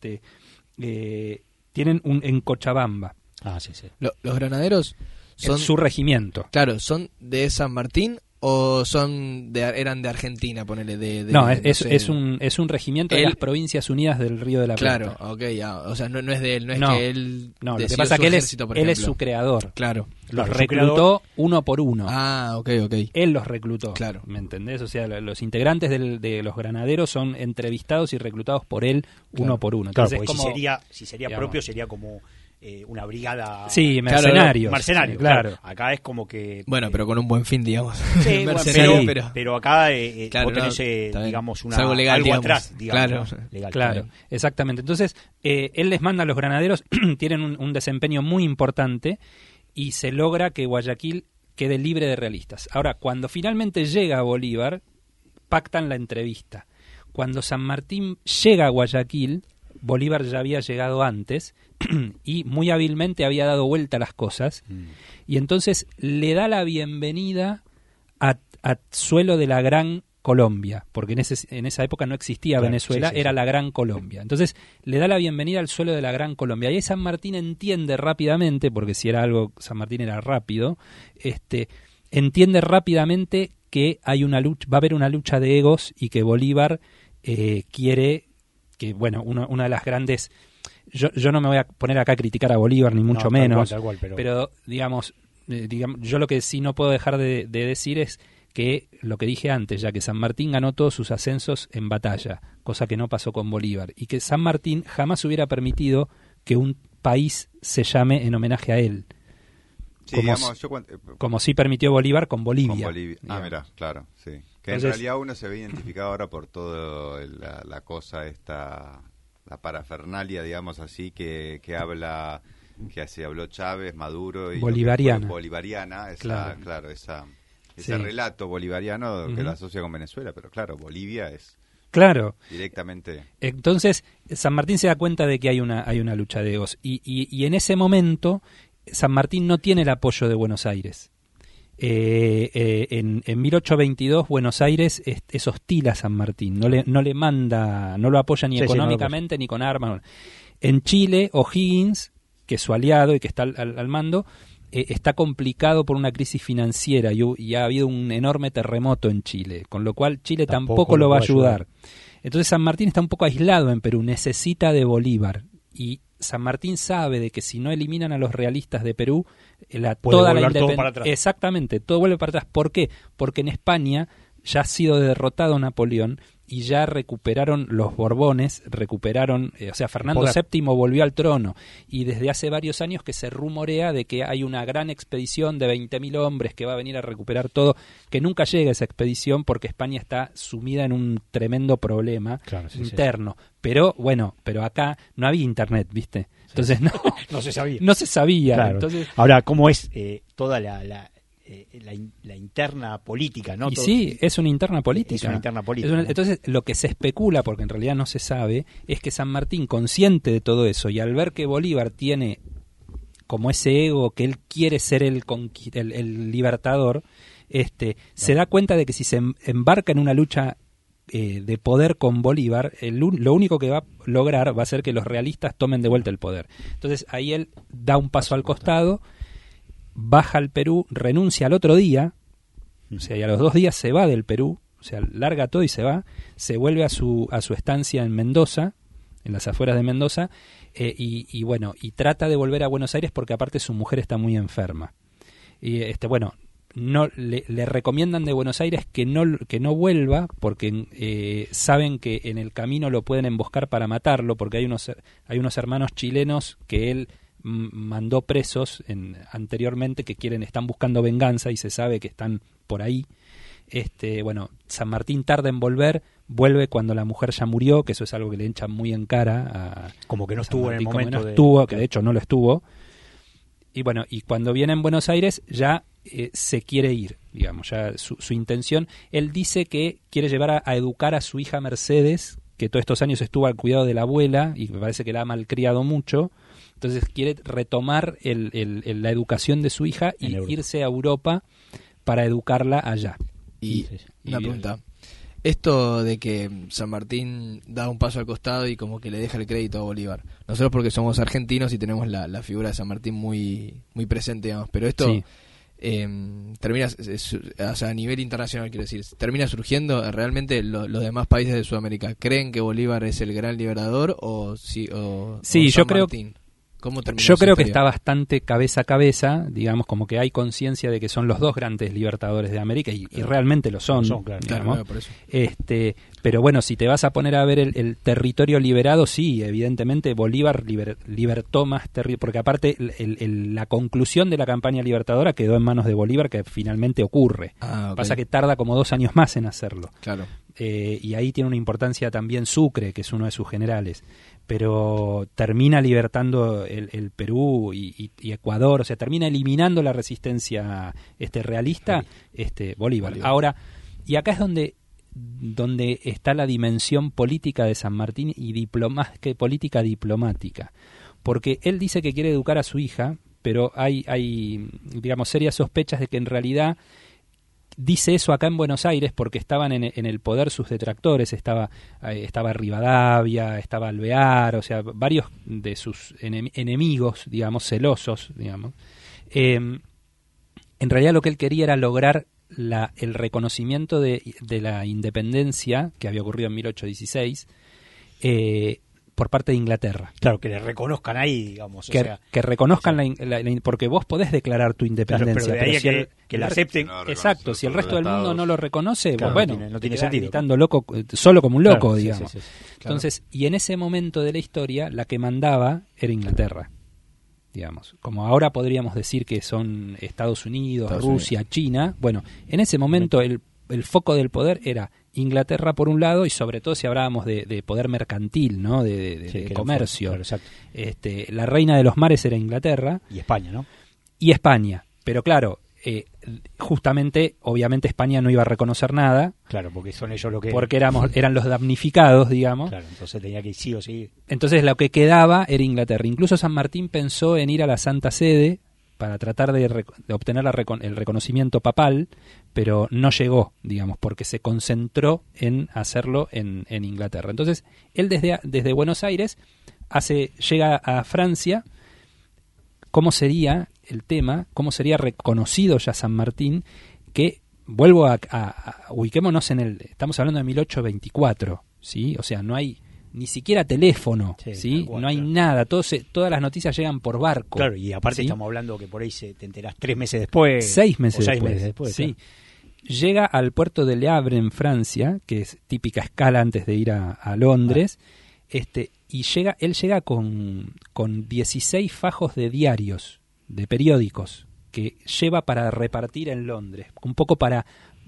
Tienen en Cochabamba. Ah, sí, sí. Los granaderos son su regimiento. Claro, ¿son de San Martín o eran de Argentina, ponele? No, es un regimiento de las Provincias Unidas del Río de la Plata. Claro, ok, ya. O sea, no es de él, no es que él. No, lo que pasa es que él es su creador. Claro. Los reclutó uno por uno. Ah, ok. Él los reclutó. Claro. ¿Me entendés? O sea, los integrantes de los granaderos son entrevistados y reclutados por él uno por uno. Claro, Entonces, porque si sería digamos, propio, sería como una brigada. Sí, mercenarios. Mercenarios, claro. Acá es como que. Bueno, pero con un buen fin, digamos. Sí, pero acá claro, vos tenés, digamos, algo legal, algo atrás, digamos. Claro, legal, claro, exactamente. Entonces, él les manda a los granaderos, tienen un desempeño muy importante y se logra que Guayaquil quede libre de realistas. Ahora, cuando finalmente llega Bolívar, pactan la entrevista. Cuando San Martín llega a Guayaquil, Bolívar ya había llegado antes y muy hábilmente había dado vuelta a las cosas y entonces le da la bienvenida a suelo de la Gran Colombia, porque en esa época no existía Venezuela, era la Gran Colombia. Entonces le da la bienvenida al suelo de la Gran Colombia. Y ahí San Martín entiende rápidamente, porque si era algo, San Martín era rápido, entiende rápidamente que hay una lucha, va a haber una lucha de egos y que Bolívar quiere que, bueno, una de las grandes... Yo no me voy a poner acá a criticar a Bolívar, ni mucho menos, tal cual, pero digamos, yo lo que sí no puedo dejar de decir es que lo que dije antes, ya que San Martín ganó todos sus ascensos en batalla, cosa que no pasó con Bolívar, y que San Martín jamás hubiera permitido que un país se llame en homenaje a él. Sí, como sí permitió Bolívar con Bolivia. Mira, claro, sí. Que Entonces, en realidad uno se ve identificado ahora por toda la cosa esta, la parafernalia, digamos así, que habla, que se habló Chávez, Maduro y bolivariana, ese relato bolivariano que lo asocia con Venezuela, pero claro, Bolivia es directamente. Entonces, San Martín se da cuenta de que hay una lucha de egos y en ese momento San Martín no tiene el apoyo de Buenos Aires. En 1822 Buenos Aires es hostil a San Martín, no le manda, no lo apoya ni económicamente ni con armas. En Chile, O'Higgins, que es su aliado y que está al mando, está complicado por una crisis financiera y ha habido un enorme terremoto en Chile, con lo cual Chile tampoco lo va a ayudar. Entonces San Martín está un poco aislado en Perú, necesita de Bolívar, y San Martín sabe de que si no eliminan a los realistas de Perú, toda la independencia, exactamente, todo vuelve para atrás. ¿Por qué? Porque en España ya ha sido derrotado Napoleón y ya recuperaron los Borbones, Fernando VII volvió al trono, y desde hace varios años que se rumorea de que hay una gran expedición de 20.000 hombres que va a venir a recuperar todo, que nunca llega esa expedición porque España está sumida en un tremendo problema interno. Pero acá no había internet, ¿viste? Entonces no se sabía. No se sabía. Claro. Entonces, ahora, ¿cómo es toda la interna política, ¿no? Es una interna política. Es una interna política. Entonces, lo que se especula, porque en realidad no se sabe, es que San Martín, consciente de todo eso, y al ver que Bolívar tiene como ese ego, que él quiere ser el libertador, se da cuenta de que si se embarca en una lucha de poder con Bolívar, lo único que va a lograr va a ser que los realistas tomen de vuelta el poder. Entonces, ahí él da un paso al costado, baja al Perú, renuncia al otro día, y a los 2 días se va del Perú, larga todo y se va, se vuelve a su estancia en Mendoza, en las afueras de Mendoza, y trata de volver a Buenos Aires porque aparte su mujer está muy enferma. Y no le recomiendan de Buenos Aires que no vuelva porque saben que en el camino lo pueden emboscar para matarlo, porque hay unos hermanos chilenos que él mandó presos anteriormente que están buscando venganza y se sabe que están por ahí. San Martín tarda en vuelve cuando la mujer ya murió, que eso es algo que le echan muy en cara como que no estuvo en el momento que de hecho no lo estuvo. Y cuando viene en Buenos Aires ya se quiere ir, digamos, ya su intención, él dice que quiere llevar a educar a su hija Mercedes, que todos estos años estuvo al cuidado de la abuela y me parece que la ha malcriado mucho. Entonces quiere retomar la educación de su hija y irse a Europa para educarla allá. Y una pregunta. Esto de que San Martín da un paso al costado y como que le deja el crédito a Bolívar. Nosotros porque somos argentinos y tenemos la figura de San Martín muy, muy presente, digamos. Pero esto termina, a nivel internacional, quiero decir, termina surgiendo realmente los demás países de Sudamérica. ¿Creen que Bolívar es el gran liberador o yo creo Martín? ¿Cómo terminó Yo esa creo que historia? está bastante cabeza a cabeza, digamos, como que hay conciencia de que son los dos grandes libertadores de América, y realmente lo son, Claro. digamos. Claro, por eso. Pero bueno, si te vas a poner a ver el territorio liberado, sí, evidentemente Bolívar libertó más territorio, porque aparte la conclusión de la campaña libertadora quedó en manos de Bolívar, que finalmente ocurre. Ok. Pasa que tarda como 2 años más en hacerlo. Claro. Y ahí tiene una importancia también Sucre, que es uno de sus generales, pero termina libertando el Perú y Ecuador, o sea, termina eliminando la resistencia realista, Bolívar. Ahora, y acá es donde está la dimensión política de San Martín, y más que política, diplomática, porque él dice que quiere educar a su hija, pero hay digamos, serias sospechas de que en realidad dice eso acá en Buenos Aires porque estaban en el poder sus detractores, estaba Rivadavia, estaba Alvear, o sea, varios de sus enemigos, digamos, celosos, digamos. En realidad lo que él quería era lograr el reconocimiento de la independencia que había ocurrido en 1816 por parte de Inglaterra. Claro, que le reconozcan ahí, digamos. Que reconozcan porque vos podés declarar tu independencia, pero de ahí pero que la acepten. No, exacto, si el resto del mundo no lo reconoce, Claro, bueno, no tiene te quedás sentido. gritando loco, solo como un loco, Claro, sí, digamos. sí. Entonces, y en ese momento de la historia, la que mandaba era Inglaterra, digamos. Como ahora podríamos decir que son Estados Unidos, Rusia, China. Bueno, en ese momento el foco del poder era Inglaterra por un lado, y sobre todo si hablábamos de poder mercantil, ¿no? De comercio. Claro, exacto. La reina de los mares era Inglaterra. Y España, ¿no? Y España. Pero claro, justamente, obviamente España no iba a reconocer nada. Claro, porque son ellos lo que... Porque eran los damnificados, digamos. Claro, entonces tenía que ir sí o sí. Entonces lo que quedaba era Inglaterra. Incluso San Martín pensó en ir a la Santa Sede para tratar de obtener el reconocimiento papal, pero no llegó, digamos, porque se concentró en hacerlo en Inglaterra. Entonces, él desde Buenos Aires llega a Francia. ¿Cómo sería el tema? ¿Cómo sería reconocido ya San Martín? Que, vuelvo a ubiquémonos estamos hablando de 1824, ¿sí? O sea, no hay ni siquiera teléfono, ¿sí? Cual, no hay claro. nada, todas las noticias llegan por barco. Claro, y aparte ¿sí? estamos hablando que por ahí te enterás 3 meses después. 6 meses o 6 después. meses después, sí. claro. Llega al puerto de Le Havre en Francia, que es típica escala antes de ir a Londres, y él llega con 16 fajos de diarios, de periódicos, que lleva para repartir en Londres, un poco para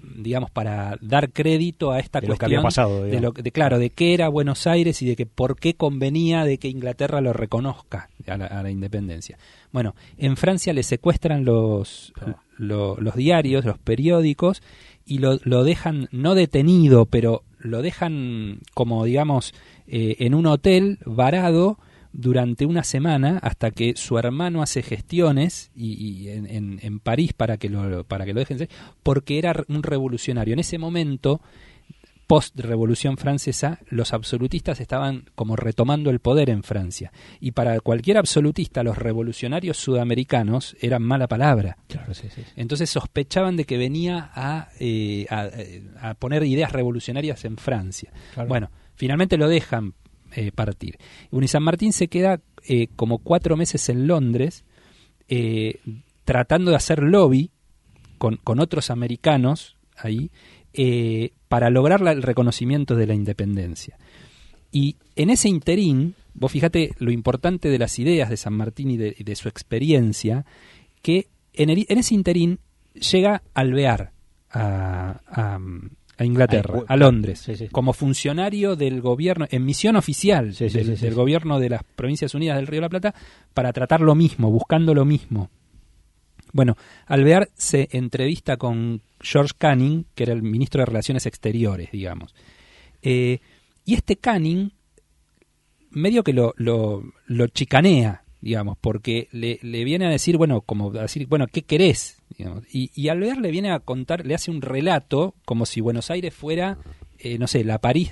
dar crédito a esta de lo que cuestión había pasado, de qué era Buenos Aires y de que por qué convenía de que Inglaterra lo reconozca a la independencia. Bueno, en Francia le secuestran los diarios, los periódicos, y lo dejan no detenido, pero lo dejan como, digamos, en un hotel varado durante una semana hasta que su hermano hace gestiones en París para que lo dejen ser, porque era un revolucionario. En ese momento, post-revolución francesa, los absolutistas estaban como retomando el poder en Francia, y para cualquier absolutista los revolucionarios sudamericanos eran mala palabra. Claro, sí. Entonces sospechaban de que venía a poner ideas revolucionarias en Francia. Claro. Bueno, finalmente lo dejan partir. Y San Martín se queda como 4 meses en Londres, tratando de hacer lobby con otros americanos ahí, para lograr el reconocimiento de la independencia. Y en ese interín, vos fíjate lo importante de las ideas de San Martín y de su experiencia, que en ese interín llega Alvear a Inglaterra, a Londres, como funcionario del gobierno, en misión oficial del gobierno de las Provincias Unidas del Río de la Plata, para tratar lo mismo, buscando lo mismo. Bueno, Alvear se entrevista con George Canning, que era el ministro de Relaciones Exteriores, digamos. Y Canning medio que lo chicanea, digamos, porque le viene a decir, bueno, ¿qué querés? Digamos. Y Alvear le viene a contar, le hace un relato como si Buenos Aires fuera, no sé, la París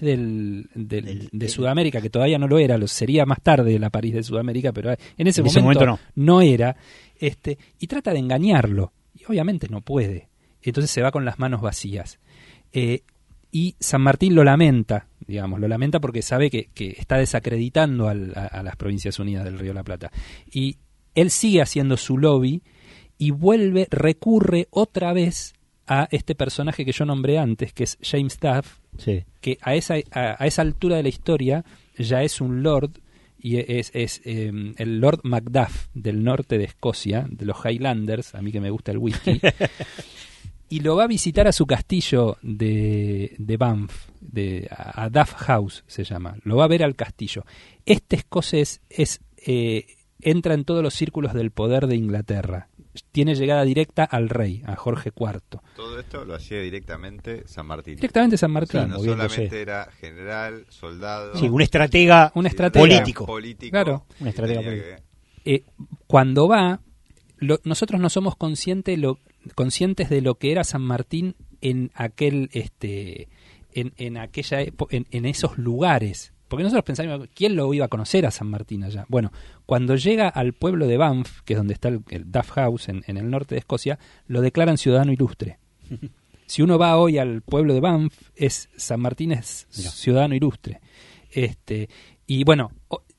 de Sudamérica, que todavía no lo era, sería más tarde la París de Sudamérica, pero en ese momento no era, y trata de engañarlo, y obviamente no puede, entonces se va con las manos vacías. Y San Martín lo lamenta, digamos, lo lamenta porque sabe que está desacreditando a las Provincias Unidas del Río de la Plata. Y él sigue haciendo su lobby y recurre otra vez a este personaje que yo nombré antes, que es James Duff, sí, que a esa altura de la historia ya es un lord, y es el Lord Macduff del norte de Escocia, de los Highlanders, a mí que me gusta el whisky, y lo va a visitar a su castillo de Banff, a Duff House se llama, lo va a ver al castillo. Este escocés entra en todos los círculos del poder de Inglaterra, tiene llegada directa al rey, a Jorge IV. Todo esto lo hacía directamente San Martín. Directamente San Martín. O sea, no solamente era general, soldado... Sí, un estratega político. Claro. Un estratega político. Cuando va, nosotros no somos conscientes de lo que era San Martín en aquel en aquella en esos lugares. Porque nosotros pensábamos, ¿quién lo iba a conocer a San Martín allá? Bueno, cuando llega al pueblo de Banff, que es donde está el Duff House en el norte de Escocia, lo declaran ciudadano ilustre. Si uno va hoy al pueblo de Banff, San Martín es ciudadano ilustre. Y bueno,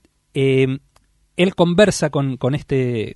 él conversa con este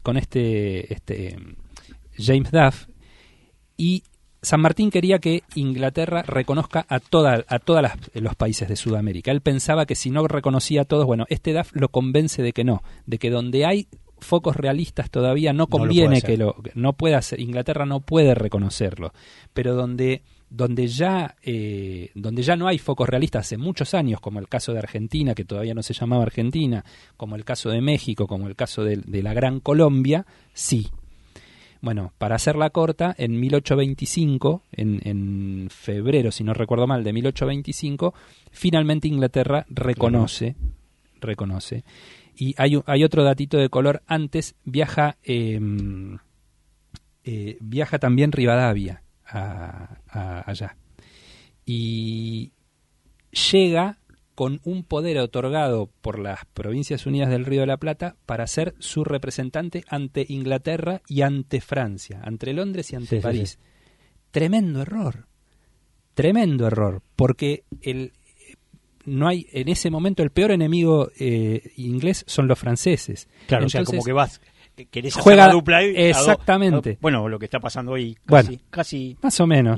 James Duff, y San Martín quería que Inglaterra reconozca a todos los países de Sudamérica. Él pensaba que si no reconocía a todos, bueno, este Duff lo convence de que no, de que donde hay focos realistas todavía no conviene no puede hacer, Inglaterra no puede reconocerlo, pero donde ya no hay focos realistas hace muchos años, como el caso de Argentina, que todavía no se llamaba Argentina, como el caso de México, como el caso de la Gran Colombia, sí. Bueno, para hacerla corta, en 1825, en febrero, si no recuerdo mal, de 1825, finalmente Inglaterra reconoce. Y hay otro datito de color. Antes viaja también Rivadavia allá. Y llega con un poder otorgado por las Provincias Unidas del Río de la Plata para ser su representante ante Inglaterra y ante Francia, ante Londres y ante París. Sí. Tremendo error, porque no hay en ese momento el peor enemigo inglés son los franceses. Claro, entonces, o sea, como que querés hacer juega la dupla ahí, exactamente. Bueno, lo que está pasando hoy casi más o menos.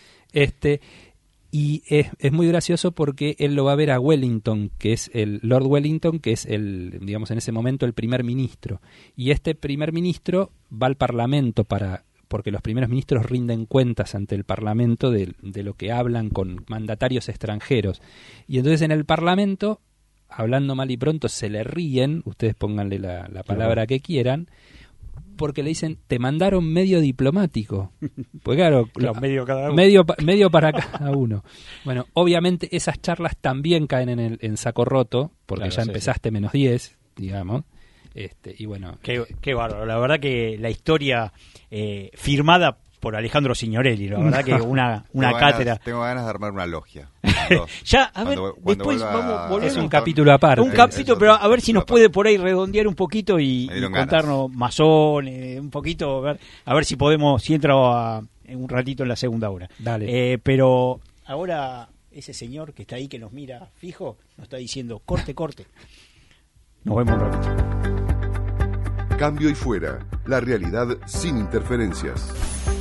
Y es muy gracioso porque él lo va a ver a Wellington, que es el Lord Wellington, que es digamos en ese momento el primer ministro. Y este primer ministro va al Parlamento porque los primeros ministros rinden cuentas ante el Parlamento de lo que hablan con mandatarios extranjeros. Y entonces en el Parlamento, hablando mal y pronto, se le ríen, ustedes pónganle la palabra que quieran, porque le dicen, te mandaron medio diplomático. Pues claro, medio para cada uno. Bueno, obviamente esas charlas también caen en saco roto, porque ya empezaste menos 10, digamos. Y bueno, qué bárbaro. La verdad que la historia firmada por Alejandro Signorelli, la verdad que una cátedra. Tengo ganas de armar una logia. Ya, a ver, después vamos a volver. Es un capítulo aparte. Un capítulo, pero a ver si nos puede por ahí redondear un poquito y contarnos masones, un poquito, a ver si podemos, si entra un ratito en la segunda hora. Dale. Pero ahora ese señor que está ahí, que nos mira fijo, nos está diciendo, corte. Nos vemos un ratito. Cambio y fuera, la realidad sin interferencias.